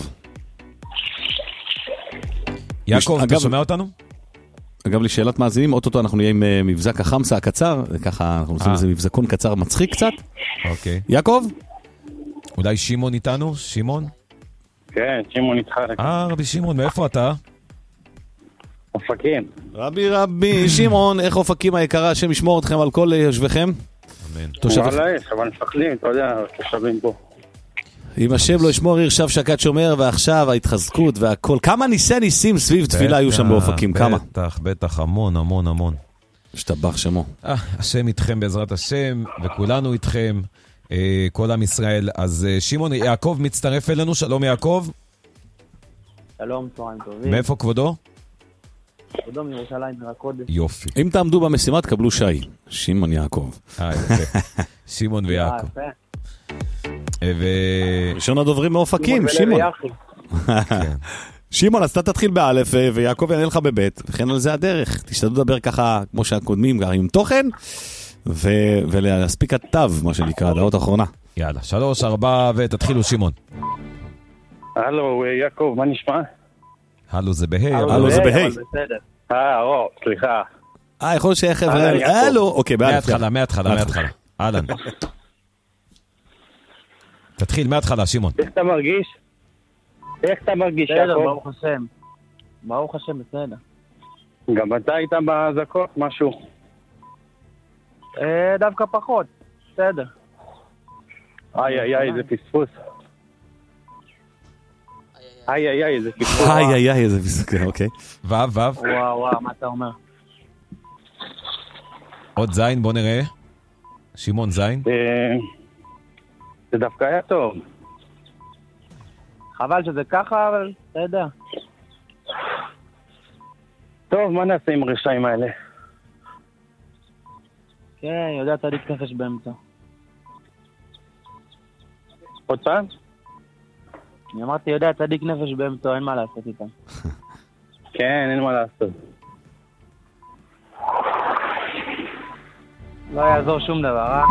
יעקב, אתה שומע אותנו? אגב, לי שאלת מאזינים, אוטוטו אנחנו נהיה עם מבזק החמסה הקצר, וככה אנחנו עושים איזה מבזקון קצר מצחיק קצת. אוקיי. יעקב? אולי שמעון איתנו? שמעון? כן, שמעון איתך. רבי שמעון, מאיפה אתה? אופקים. רבי שמעון, איך אופקים היקרה, השם ישמור אתכם על כל יושביכם? אמן. וואלה יש, אבל מפחדים, אתה יודע, תושבים פה. אם השם לא ישמור עיר שב שקד שומר, ועכשיו ההתחזקות והכל. כמה ניסים סביב תפילה היו שם באופקים, כמה? בטח, המון. השתבח שמו. השם איתכם בעזרת השם, וכולנו איתכם, כל עם ישראל. אז שמעון, יעקב מצטרף אלינו, שלום יעקב. שלום, צהריים טובים. מאיפה כבודו? כבודו מירושלים, הקודש. יופי. אם תעמדו במשימה, תקבלו שי. שמעון יעקב. יפה. שמעון ויעקב. ראשון הדוברים מאופקים, שמעון. שמעון, אז אתה תתחיל באלף, ויעקב יענה לך בבית, וכן על זה הדרך. תשתדלו לדבר ככה, כמו שהקודמים, עם תוכן, ולהספיק התו, מה שנקרא, הדעות האחרונה. יאללה, 3, 4, ותתחילו שמעון. הלו, יעקב, מה נשמע? הלו זה בהי. הלו זה בהי. סליחה. יכול להיות שיהיה חבר'ה, הלו, אוקיי, באלף. מההתחלה. אהלן. תתחיל מההתחלה, שמעון. איך אתה מרגיש, בסדר, יעקב? ברוך השם, בסדר. גם אתה היית בהזקות, משהו? דווקא פחות, בסדר. איזה פספוס. איזה פספוס. איזה פספוס, אוקיי. וו. וואו, מה אתה אומר? עוד זין, בוא נראה. שמעון זין. זה דווקא היה טוב. חבל שזה ככה, אבל אתה יודע. טוב, מה נעשה עם הרשעים האלה? כן, יודע צדיק נפש באמצע. עוד פעם? אני אמרתי, יודע צדיק נפש באמצע, אין מה לעשות איתם. כן, אין מה לעשות. לא יעזור שום דבר,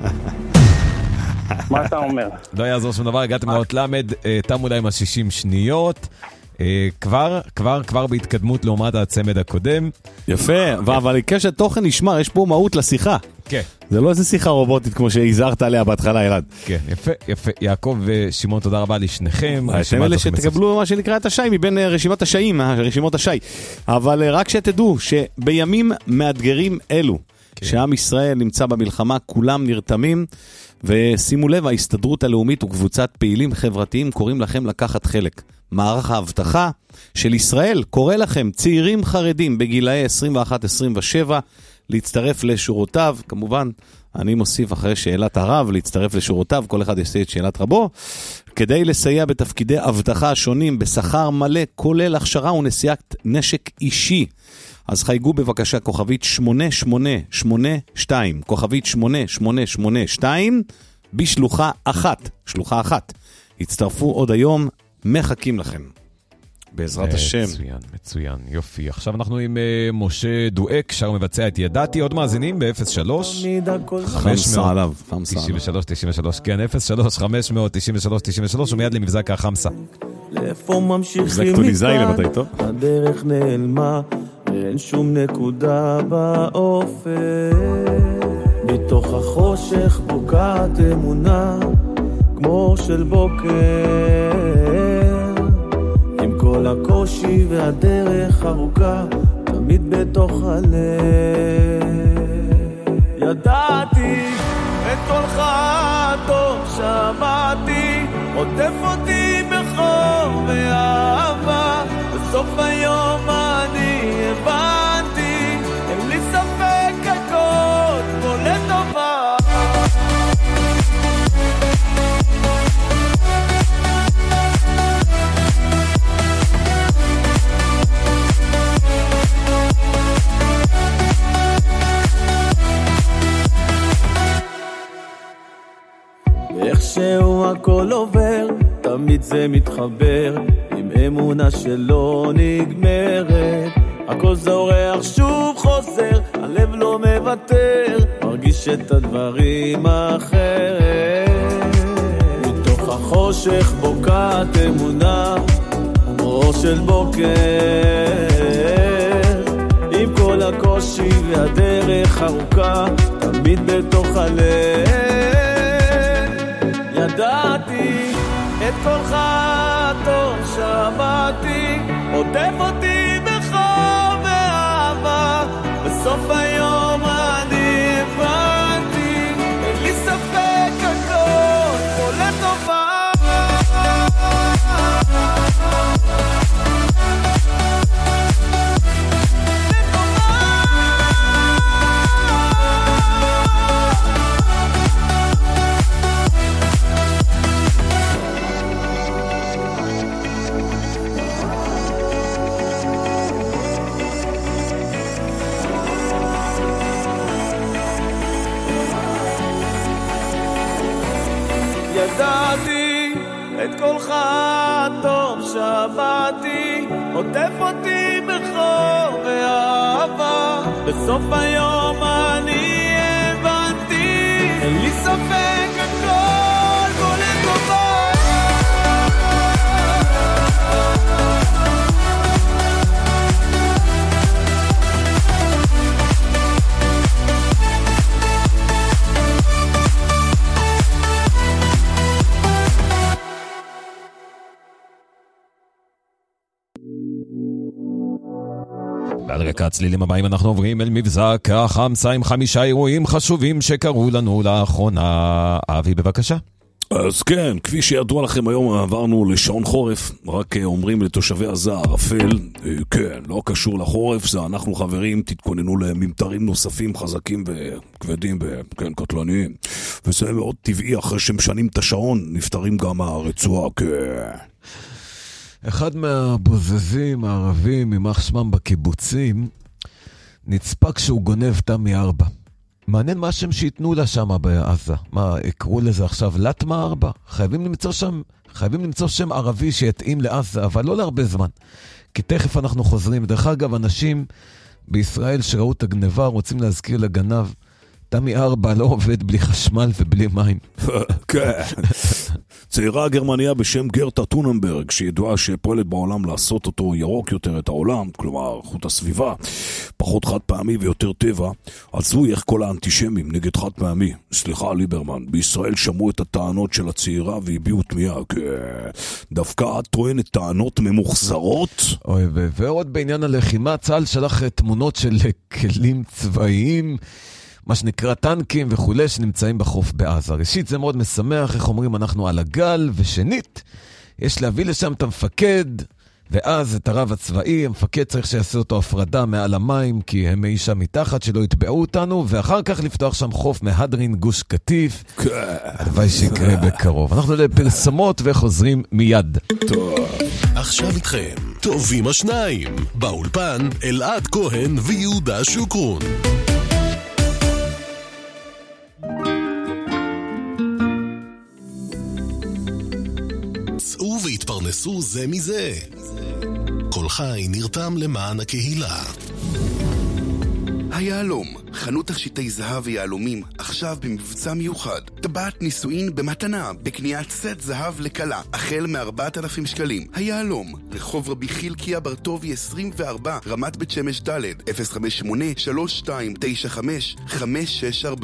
מה אתה אומר? לא יעזור שום דבר, הגעתם לאות למד, תמו להם ה-60 שניות. כבר בהתקדמות לעומת הצמד הקודם. יפה, אבל קשת תוכן נשמר, יש פה מהות לשיחה. כן. זה לא איזה שיחה רובוטית כמו שהזהרת עליה בהתחלה, ירד. כן, יפה. יעקב ושמעון, תודה רבה לשניכם. אתם אלה שתקבלו מה שנקרא את השי, מבין רשימת השיים, רשימות השי. אבל רק שתדעו שבימים מאתגרים אלו, שעם ישראל נמצא במלחמה, כולם נרתמים, ושימו לב, ההסתדרות הלאומית וקבוצת פעילים חברתיים קוראים לכם לקחת חלק. מערך ההבטחה של ישראל קורא לכם, צעירים חרדים בגילאי 21-27, להצטרף לשורותיו. כמובן, אני מוסיף אחרי שאלת הרב, להצטרף לשורותיו, כל אחד יעשה את שאלת רבו, כדי לסייע בתפקידי הבטחה שונים בשכר מלא, כולל הכשרה ונשיאת נשק אישי. אז חייגו בבקשה כוכבית 8882, כוכבית 8882, בשלוחה אחת, שלוחה אחת. הצטרפו עוד היום, מחכים לכם. בעזרת השם. מצוין, יופי. עכשיו אנחנו עם משה דואק, שר מבצע את ידעתי. עוד מאזינים ב-03 חמסה עליו, 93, כן, 03 593 ומיד למבזק החמסה. לאיפה ממשיכים מכאן, הדרך נעלמה, אין שום נקודה באופן, מתוך החושך בוקעת אמונה, כמו של בוקר, עם כל הקושי והדרך ארוכה, תמיד בתוך הלב. ידעתי את קולך הטוב, שמעתי, עוטף אותי בחום ואהבה, בסוף היום אני הבנתי, אין לי ספק הכל פה לטובה. איכשהו הכל עובר, תמיד זה מתחבר, עם אמונה שלא נגמרת, הכל זורח שוב חוזר, הלב לא מוותר, מרגיש את הדברים אחרת, מתוך החושך בוקעת אמונה, כמו של בוקר, עם כל הקושי והדרך ארוכה, תמיד בתוך הלב. ידעתי את קולך הטוב, שמעתי, עוטף אותי בחום ואהבה, בסוף היום אני הבנתי, אין לי ספק הכל פה לטובה. את קולך טוב שבאתי, עוטף אותי בחור ואהבה. בסוף היום אני הבנתי, אין לי ספק הכל בוא לטובה. ועל רקע הצלילים הבאים אנחנו עוברים אל מבזק החמסה עם 5 אירועים חשובים שקרו לנו לאחרונה. אבי, בבקשה. אז כן, כפי שידוע לכם היום עברנו לשעון חורף, רק אומרים לתושבי עזה ערפל, כן, לא קשור לחורף, זה אנחנו חברים, תתכוננו לממטרים נוספים חזקים וכבדים וכן, קטלניים. וזה מאוד טבעי, אחרי שמשנים את השעון, נפטרים גם הרצועה, כן. אחד מהבוזזים הערבים, ממח שמם בקיבוצים, נצפה כשהוא גונב תמי 4. מעניין מה השם שיתנו לה שם בעזה. מה, יקראו לזה עכשיו לטמה 4? חייבים למצוא שם ערבי שיתאים לעזה, אבל לא להרבה זמן. כי תכף אנחנו חוזרים. דרך אגב, אנשים בישראל שראו את הגנבה רוצים להזכיר לגנב, תמי 4 לא עובד בלי חשמל ובלי מים. כן. צעירה גרמניה בשם גרטה טוננברג, שידועה שפועלת בעולם לעשות אותו ירוק יותר את העולם, כלומר חוט הסביבה, פחות חד פעמי ויותר טבע, עזבו איך כל האנטישמים נגד חד פעמי. סליחה ליברמן, בישראל שמעו את הטענות של הצעירה והביעו תמיהה, דווקא את טוענת טענות ממוחזרות? אוי, ועוד בעניין הלחימה, צה"ל שלח תמונות של כלים צבאיים, מה שנקרא טנקים וכולי, שנמצאים בחוף בעזה. ראשית, זה מאוד משמח, איך אומרים, אנחנו על הגל, ושנית, יש להביא לשם את המפקד, ואז את הרב הצבאי, המפקד צריך שיעשה אותו הפרדה מעל המים, כי הם אי שם מתחת, שלא יתבעו אותנו, ואחר כך לפתוח שם חוף מהדרין גוש קטיף. הלוואי שיקרה בקרוב. אנחנו לפרסמות וחוזרים מיד. טוב. עכשיו איתכם, טובים השניים, באולפן אלעד כהן ויהודה שוקרון. צאו והתפרנסו זה מזה. כל חי נרתם למען הקהילה. היעלום, חנות תכשיטי זהב ויעלומים, עכשיו במבצע מיוחד. טבעת נישואין במתנה, בקניית סט זהב לקלה, החל מ-4,000 שקלים. היעלום, רחוב רבי חילקיה ברטובי 24, רמת בית שמש ד' 058-3295-564.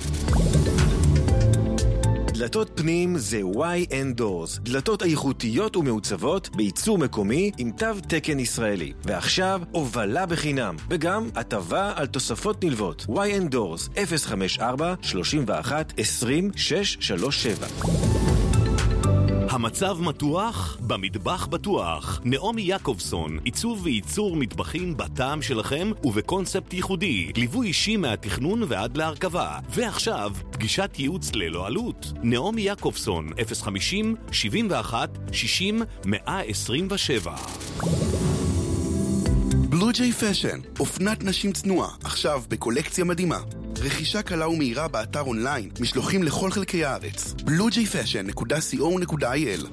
דלתות פנים זה Y&D Doors. דלתות איכותיות ומעוצבות בייצור מקומי עם תו תקן ישראלי. ועכשיו הובלה בחינם, וגם הטבה על תוספות נלוות. Y&D Doors 054-31-20-637. המצב מתוח, במטבח בטוח. נעמי יעקובסון, עיצוב וייצור מטבחים בטעם שלכם ובקונספט ייחודי. ליווי אישי מהתכנון ועד להרכבה. ועכשיו, פגישת ייעוץ ללא עלות. נעמי יעקובסון, 050-71-60-127. בלו ג'יי פשן, אופנת נשים צנועה, עכשיו בקולקציה מדהימה. רכישה קלה ומהירה באתר אונליין, משלוחים לכל חלקי הארץ. bluejayfashion.co.il.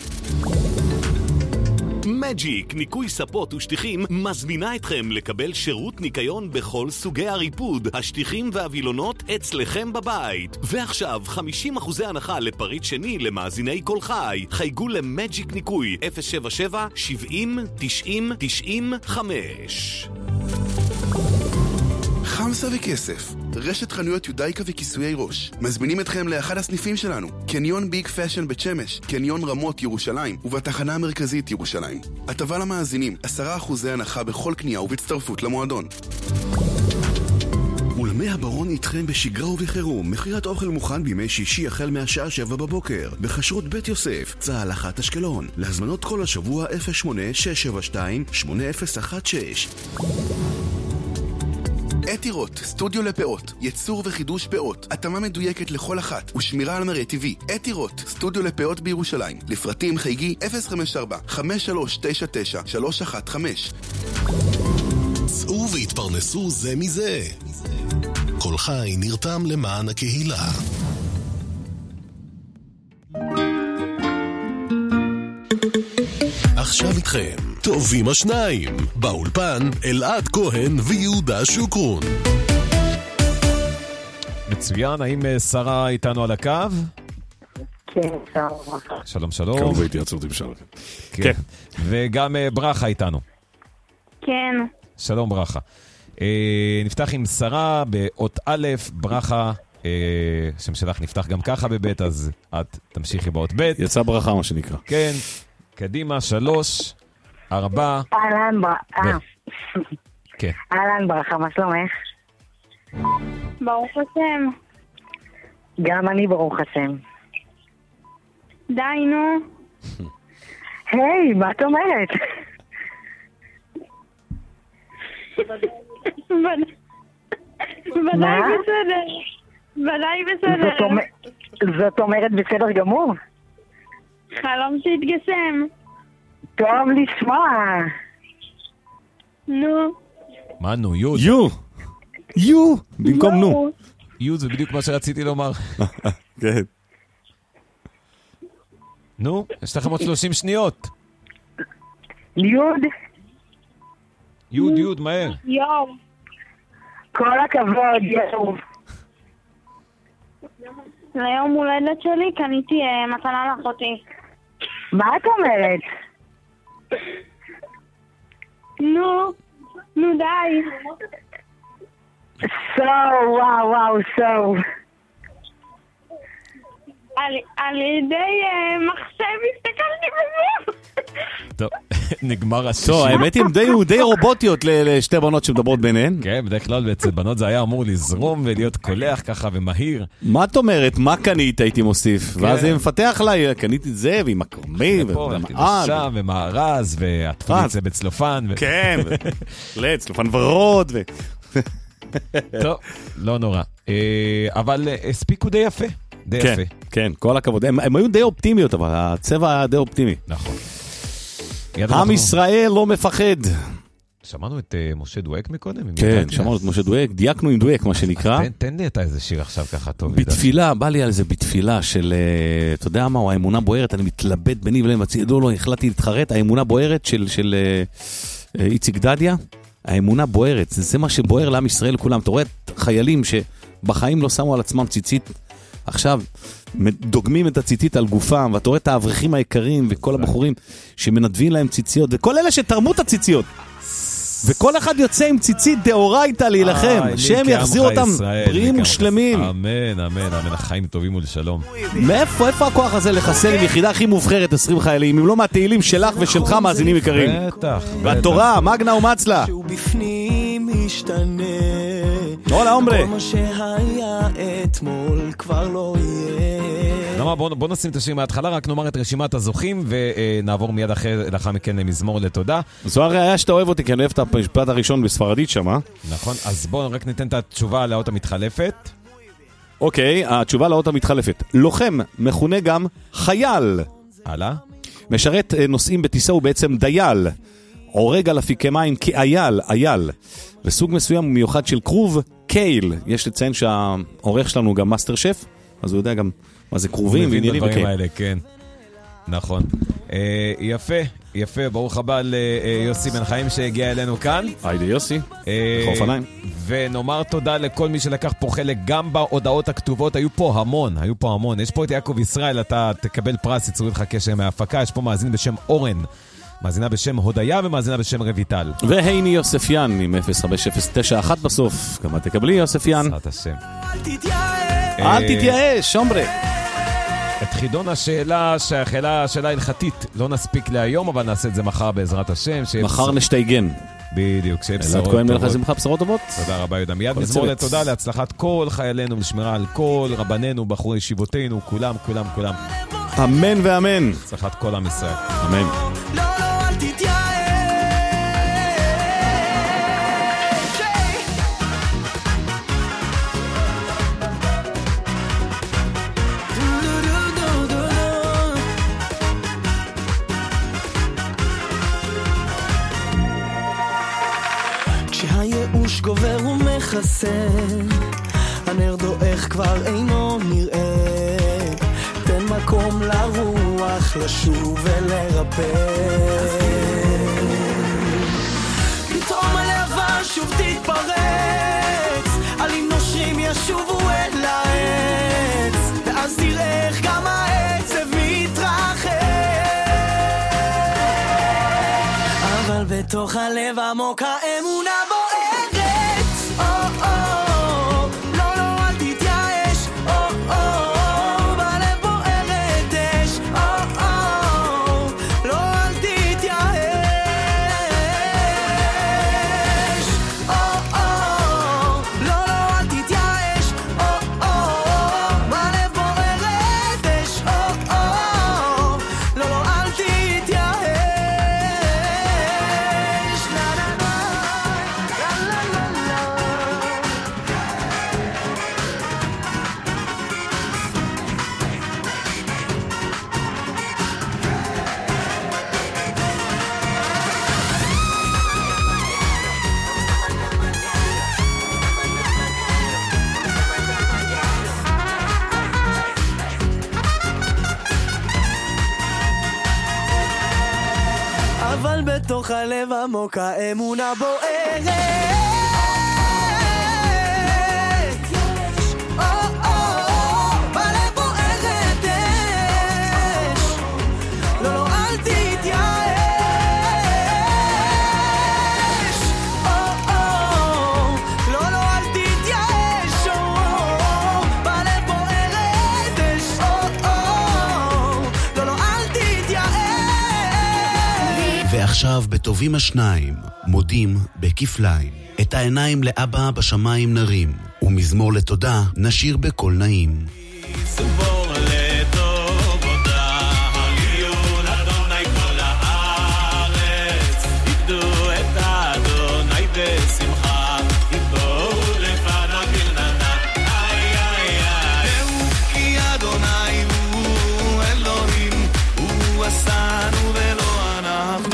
מג'יק, ניקוי ספות ושטיחים, מזמינה אתכם לקבל שירות ניקיון בכל סוגי הריפוד, השטיחים והווילונות אצלכם בבית. ועכשיו 50% הנחה לפריט שני למאזיני כל חי. חייגו למג'יק ניקוי 077-70-90-95. חמסה וכסף, רשת חנויות יודאיקה וכיסויי ראש. מזמינים אתכם לאחד הסניפים שלנו, קניון ביג פשן בית שמש, קניון רמות ירושלים ובתחנה המרכזית ירושלים. הטבה למאזינים, 10% הנחה בכל קנייה ובהצטרפות למועדון. אולמי הברון איתכם בשגרה ובחירום. מכירת אוכל מוכן בימי שישי החל מהשעה 7 בבוקר. בכשרות בית יוסף, צהל אחת אשקלון. להזמנות כל השבוע 08-672-8016. אתירות, סטודיו לפאות, ייצור וחידוש פאות, התאמה מדויקת לכל אחת ושמירה על מראה טבעי. אתירות, סטודיו לפאות בירושלים. לפרטים חייגי 054-5399-315. צאו והתפרנסו זה מזה. כל חי נרתם למען הקהילה. עכשיו איתכם, טובים השניים, באולפן אלעד כהן ויהודה שוקרון. מצוין, האם שרה איתנו על הקו? כן, שלום שלום. קרוב בהתייעצות עם שרה. כן. וגם ברכה איתנו. כן. שלום ברכה. נפתח עם שרה באות א', ברכה, שם שלך נפתח גם ככה בבית, אז את תמשיכי באות ב'. יצא ברכה מה שנקרא. כן, קדימה, 3, 4. אהלן ברכה. כן. אהלן ברכה, מה שלומך? ברוך השם. גם אני ברוך השם. די, נו. היי, מה את אומרת? ודאי בסדר. ודאי בסדר. זאת אומרת בסדר גמור? חלום שהתגשם. טוב לשמוע. נו. מה נו? יוד. יו, במקום נו. יוד זה בדיוק מה שרציתי לומר. כן. נו, יש לכם עוד 30 שניות. יוד, מהר. יואו. כל הכבוד, יואו. ליום הולדת שלי קניתי מתנה לאחותי. מה את אומרת? נו די. וואו. על ידי מחשב הסתכלתי בזה. טוב, נגמר השישי. טוב, האמת הם די רובוטיות לשתי בנות שמדברות ביניהן. כן, בדרך כלל אצל בנות זה היה אמור לזרום ולהיות קולח ככה ומהיר. מה את אומרת? מה קנית הייתי מוסיף? ואז זה מפתח לה, קניתי את זה ועם הקרמי שם ומארז והתפילית זה בצלופן. כן, צלופן ורוד. טוב, לא נורא. אבל הספיקו די יפה. כן, כל הכבוד. הם היו די אופטימיות, אבל הצבע היה די אופטימי. נכון. עם ישראל לא מפחד. שמענו את משה דואק מקודם? כן, שמענו את משה דואק, דייקנו עם דואק, מה שנקרא. תן לי את איזה שיר עכשיו ככה טוב. בתפילה, בא לי על זה בתפילה של, אתה יודע מה, האמונה בוערת, אני מתלבט ביני ולהם, לא, החלטתי להתחרט, האמונה בוערת של איציק דדיה, האמונה בוערת, זה מה שבוער לעם ישראל כולם. אתה רואה את חיילים שבחיים לא שמו על עצמם ציצית, עכשיו דוגמים את הציצית על גופם, ואתה רואה את האברכים היקרים וכל הבחורים שמנדבים להם ציציות, וכל אלה שתרמו את הציציות, וכל אחד יוצא עם ציצית דאורייתא להילחם, שהם יחזיר אותם בריאים ושלמים. אמן, החיים טובים ולשלום. מאיפה הכוח הזה לחסל עם יחידה הכי מובחרת 20 חיילים, אם לא מהתהילים שלך ושלך מאזינים יקרים? בטח. והתורה, מגנה ומצלה. הולה אומרה. כל מה שהיה אתמול כבר לא יהיה. למה בוא נשים את השיר מההתחלה, רק נאמר את רשימת הזוכים ונעבור מיד לאחר מכן למזמור לתודה. זו הראיה שאתה אוהב אותי, כי אני אוהב את המשפט הראשון בספרדית שם, אה? נכון, אז בואו רק ניתן את התשובה לאות המתחלפת. אוקיי, התשובה לאות המתחלפת. לוחם, מכונה גם חייל. הלאה. משרת נוסעים בטיסה הוא בעצם דייל. עורג על אפיקי מים כאייל. וסוג מסוים מיוחד של כרוב, קייל. יש לציין שהעורך שלנו גם מאסטר שף, אז הוא יודע גם מה זה כרובים ועניינים וכן. האלה, כן. נכון. יפה, ברוך הבא ליוסי בן חיים שהגיע אלינו כאן. היידה יוסי, בחוף עיניים. ונאמר תודה לכל מי שלקח פה חלק, גם בהודעות הכתובות, היו פה המון. יש פה את יעקב ישראל, אתה תקבל פרס, יצרו לך קשר מההפקה, יש פה מאזין בשם אורן. מאזינה בשם הודיה ומאזינה בשם רביטל. והייני יוספיאן עם 05091 בסוף. כמה תקבלי יוספיאן? בעזרת השם. אל תתייאש, שומbre. את חידון השאלה הלכתית לא נספיק להיום, אבל נעשה את זה מחר בעזרת השם. מחר נשתייגן. בדיוק, שיהיה בשורות טובות. אלעד כהן מלך שמחה, בשורות טובות. תודה רבה יהודה. מיד מזמור לתודה להצלחת כל חיילינו ולשמירה על כל רבנינו, בחורי ישיבותינו, כולם. אמן ואמן. הצלחת כל עם ישראל. אמן. כשהייאוש גובר ומחסן, הנר דועך כבר אינו נראה, תן מקום לרוח לשוב ולרפא. פתאום הלבה שוב תתפרץ, עלים נושרים ישובו אל העץ, ואז תראה איך גם העצב מתרחק. אבל בתוך הלב עמוק האמונה בוערת. לא, לא, אל תתייאש. בלב בוערת אש. לא, אל תתייאש. לא, אל תתייאש. בלב בוערת אש. לא, אל תתייאש. אבל בתוך הלב עמוק האמונה בוערת. בלב בוערת אש. לא, אל תתייאש. לא, אל תתייאש. בלב בוערת אש. לא, אל תתייאש. ועכשיו בטובים השניים, מודים בכפליים. את העיניים לאבא בשמיים נרים, ומזמור לתודה נשיר בקול נעים. סבור לטוב הודה, הליון אדוני כל הארץ, יגדו את אדוני בשמחה, יגדו לפניו בלננה. איי איי איי, הוא כי אדוני הוא אלוהים, הוא עשנו ולא אנחנו.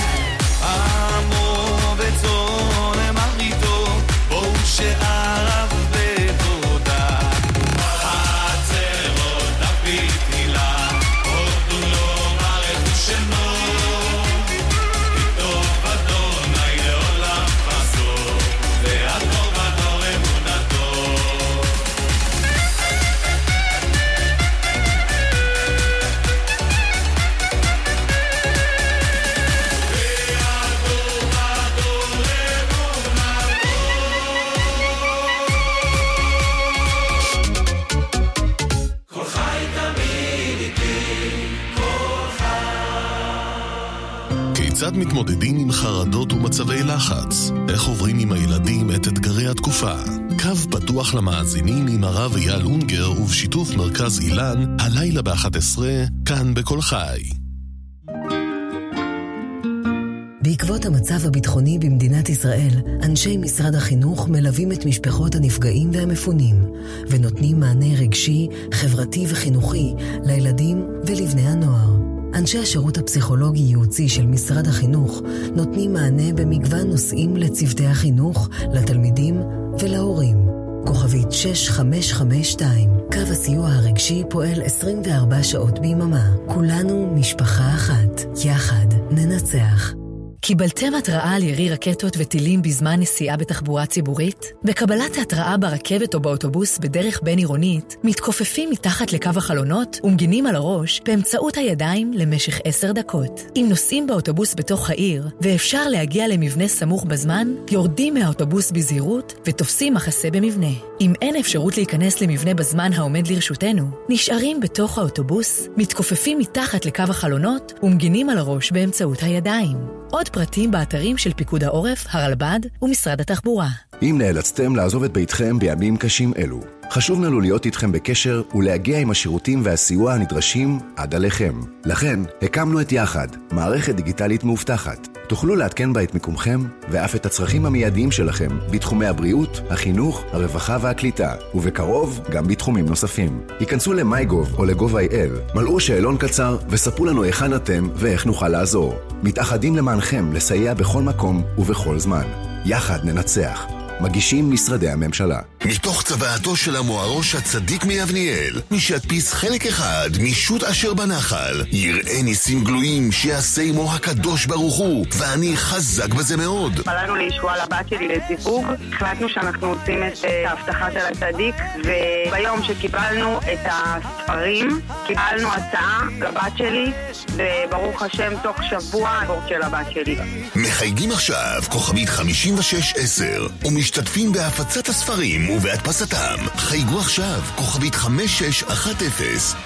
עמו וצאן מרעיתו, בואו שעריו בתודה. חצרות דוד תהילה, הודו לו ברכו שמו, פתאום אדוני לעולם חסו, והדור בדור אמונתו. כל חי תמיד איתי, כל כיצד מתמודדים עם חרדות ומצבי לחץ? איך עוברים עם הילדים את אתגרי התקופה? קו פתוח למאזינים עם הרב אייל אונגר ובשיתוף מרכז אילן, הלילה ב-11, כאן בכל חי. בעקבות המצב הביטחוני במדינת ישראל, אנשי משרד החינוך מלווים את משפחות הנפגעים והמפונים, ונותנים מענה רגשי, חברתי וחינוכי לילדים ולבני הנוער. אנשי השירות הפסיכולוגי-ייעוצי של משרד החינוך נותנים מענה במגוון נושאים לצוותי החינוך, לתלמידים ולהורים. כוכבית 6552, קו הסיוע הרגשי פועל 24 שעות ביממה. כולנו משפחה אחת, יחד ננצח. קיבלתם התראה על ירי רקטות וטילים בזמן נסיעה בתחבורה ציבורית? בקבלת ההתראה ברכבת או באוטובוס בדרך בין עירונית, מתכופפים מתחת לקו החלונות ומגינים על הראש באמצעות הידיים למשך 10 דקות. אם נוסעים באוטובוס בתוך העיר ואפשר להגיע למבנה סמוך בזמן, יורדים מהאוטובוס בזהירות ותופסים מחסה במבנה. אם אין אפשרות להיכנס למבנה בזמן העומד לרשותנו, נשארים בתוך האוטובוס, מתכופפים מתחת לקו החלונות ומגינים על הראש באמצעות הידיים. עוד פרטים באתרים של פיקוד העורף, הרלב"ד ומשרד התחבורה. אם נאלצתם לעזוב את ביתכם בימים קשים אלו, חשוב לנו להיות איתכם בקשר ולהגיע עם השירותים והסיוע הנדרשים עד עליכם. לכן, הקמנו את יחד, מערכת דיגיטלית מאובטחת. תוכלו לעדכן בה את מיקומכם ואף את הצרכים המיידיים שלכם בתחומי הבריאות, החינוך, הרווחה והקליטה, ובקרוב גם בתחומים נוספים. היכנסו ל-MyGov או ל-gov.il, מלאו שאלון קצר וספרו לנו היכן אתם ואיך נוכל לעזור. מתאחדים למענכם לסייע בכל מקום ובכל זמן. יחד ננצח. מגישים משרדי הממשלה. מתוך צוואתו של המוארוש הצדיק מיבניאל, מי שידפיס חלק אחד משוט אשר בנחל, יראה ניסים גלויים שיעשה עמו הקדוש ברוך הוא, ואני חזק בזה מאוד. פלנו לישוע לבת שלי לזיווג, החלטנו שאנחנו עושים את ההבטחה של הצדיק, וביום שקיבלנו את הספרים, קיבלנו הצעה לבת שלי, וברוך השם תוך שבוע הבורט של הבת שלי. מחייגים עכשיו כוכבית 5610 ומשתתפים בהפצת הספרים ובהדפסתם. חייגו עכשיו כוכבית 5610.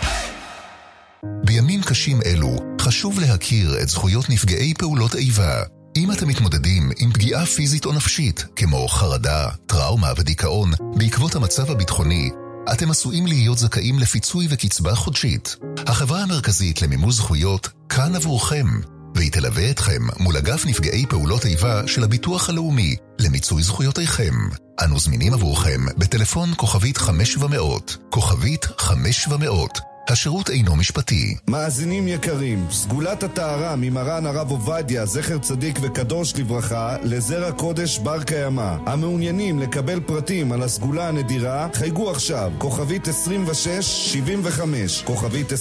בימים קשים אלו חשוב להכיר את זכויות נפגעי פעולות איבה. אם אתם מתמודדים עם פגיעה פיזית או נפשית כמו חרדה, טראומה ודיכאון בעקבות המצב הביטחוני, אתם עשויים להיות זכאים לפיצוי וקצבה חודשית. החברה המרכזית למימוש זכויות כאן עבורכם, והיא תלווה אתכם מול אגף נפגעי פעולות איבה של הביטוח הלאומי למיצוי זכויותיכם. אנו זמינים עבורכם בטלפון כוכבית 5700, כוכבית 5700. השירות אינו משפטי. מאזינים יקרים, סגולת הטהרה ממרן הרב עובדיה, זכר צדיק וקדוש לברכה, לזרע קודש בר קיימא. המעוניינים לקבל פרטים על הסגולה הנדירה, חייגו עכשיו, כוכבית 2675, כוכבית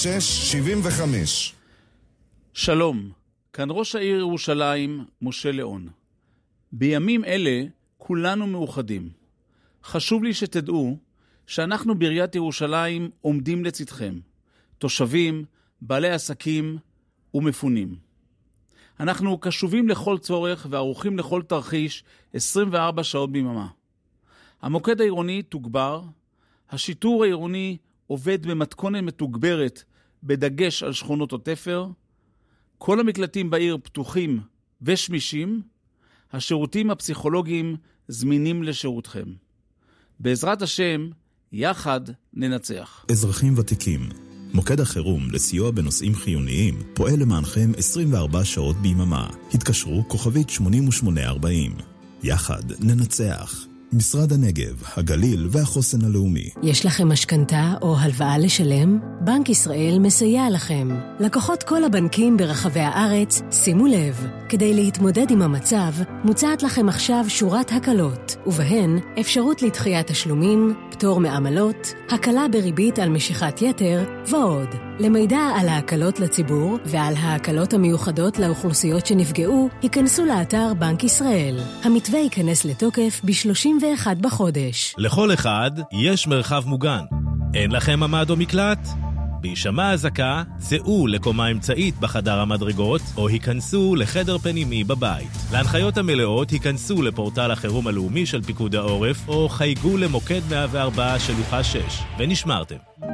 2675. שלום, כאן ראש העיר ירושלים, משה ליאון. בימים אלה כולנו מאוחדים. חשוב לי שתדעו שאנחנו בעיריית ירושלים עומדים לצדכם, תושבים, בעלי עסקים ומפונים. אנחנו קשובים לכל צורך וערוכים לכל תרחיש 24 שעות ביממה. המוקד העירוני תוגבר, השיטור העירוני עובד במתכונת מתוגברת בדגש על שכונות התפר, כל המקלטים בעיר פתוחים ושמישים, השירותים הפסיכולוגיים זמינים לשירותכם. בעזרת השם, יחד ננצח. אזרחים ותיקים, מוקד החירום לסיוע בנושאים חיוניים פועל למענכם 24 שעות ביממה. התקשרו כוכבית 8840. יחד ננצח. משרד הנגב, הגליל והחוסן הלאומי. יש לכם משכנתה או הלוואה לשלם? בנק ישראל מסייע לכם. לקוחות כל הבנקים ברחבי הארץ, שימו לב, כדי להתמודד עם המצב, מוצעת לכם עכשיו שורת הקלות, ובהן אפשרות לדחיית תשלומים, פטור מעמלות, הקלה בריבית על משיכת יתר ועוד. למידע על ההקלות לציבור ועל ההקלות המיוחדות לאוכלוסיות שנפגעו, היכנסו לאתר בנק ישראל. המתווה ייכנס לתוקף ב-31 בחודש. לכל אחד יש מרחב מוגן. אין לכם ממ"ד או מקלט? בהישמע אזעקה, צאו לקומה אמצעית בחדר המדרגות, או היכנסו לחדר פנימי בבית. להנחיות המלאות היכנסו לפורטל החירום הלאומי של פיקוד העורף, או חייגו למוקד 104 שלוחה 6, ונשמרתם.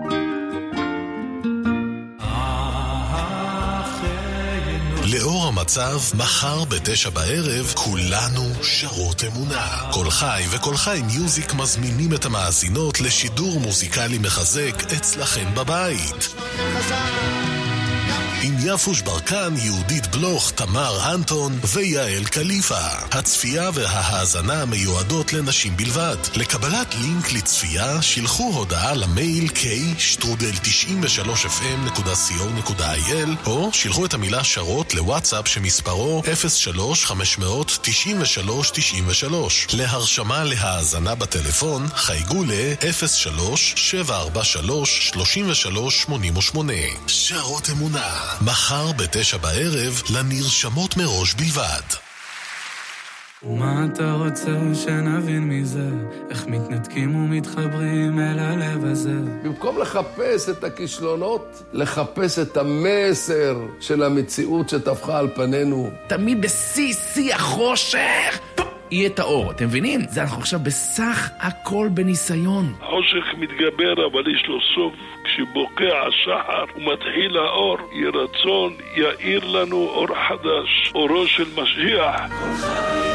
לאור המצב, מחר ב9 בערב, כולנו שרות אמונה. כל חי וכל חי מיוזיק מזמינים את המאזינות לשידור מוזיקלי מחזק אצלכם בבית. עם יפוש ברקן, יהודית בלוך, תמר אנטון ויעל קליפה. הצפייה וההאזנה מיועדות לנשים בלבד. לקבלת לינק לצפייה, שילחו הודעה למייל k-93fm.co.il או שילחו את המילה שרות לוואטסאפ שמספרו 03-500-93-93. להרשמה להאזנה בטלפון, חייגו ל-03-743-3388. שרות אמונה. מחר ב9 בערב לנרשמות מראש בלבד. ומה אתה רוצה שנבין מזה? איך מתנתקים ומתחברים אל הלב הזה? במקום לחפש את הכישלונות, לחפש את המסר של המציאות שטפחה על פנינו. תמיד בשיא החושך יהיה את האור, אתם מבינים? זה אנחנו עכשיו בסך הכל בניסיון. החושך מתגבר אבל יש לו סוף. כשבוקע השחר ומתחיל האור, יהיה רצון יאיר לנו אור חדש, אורו של משיח.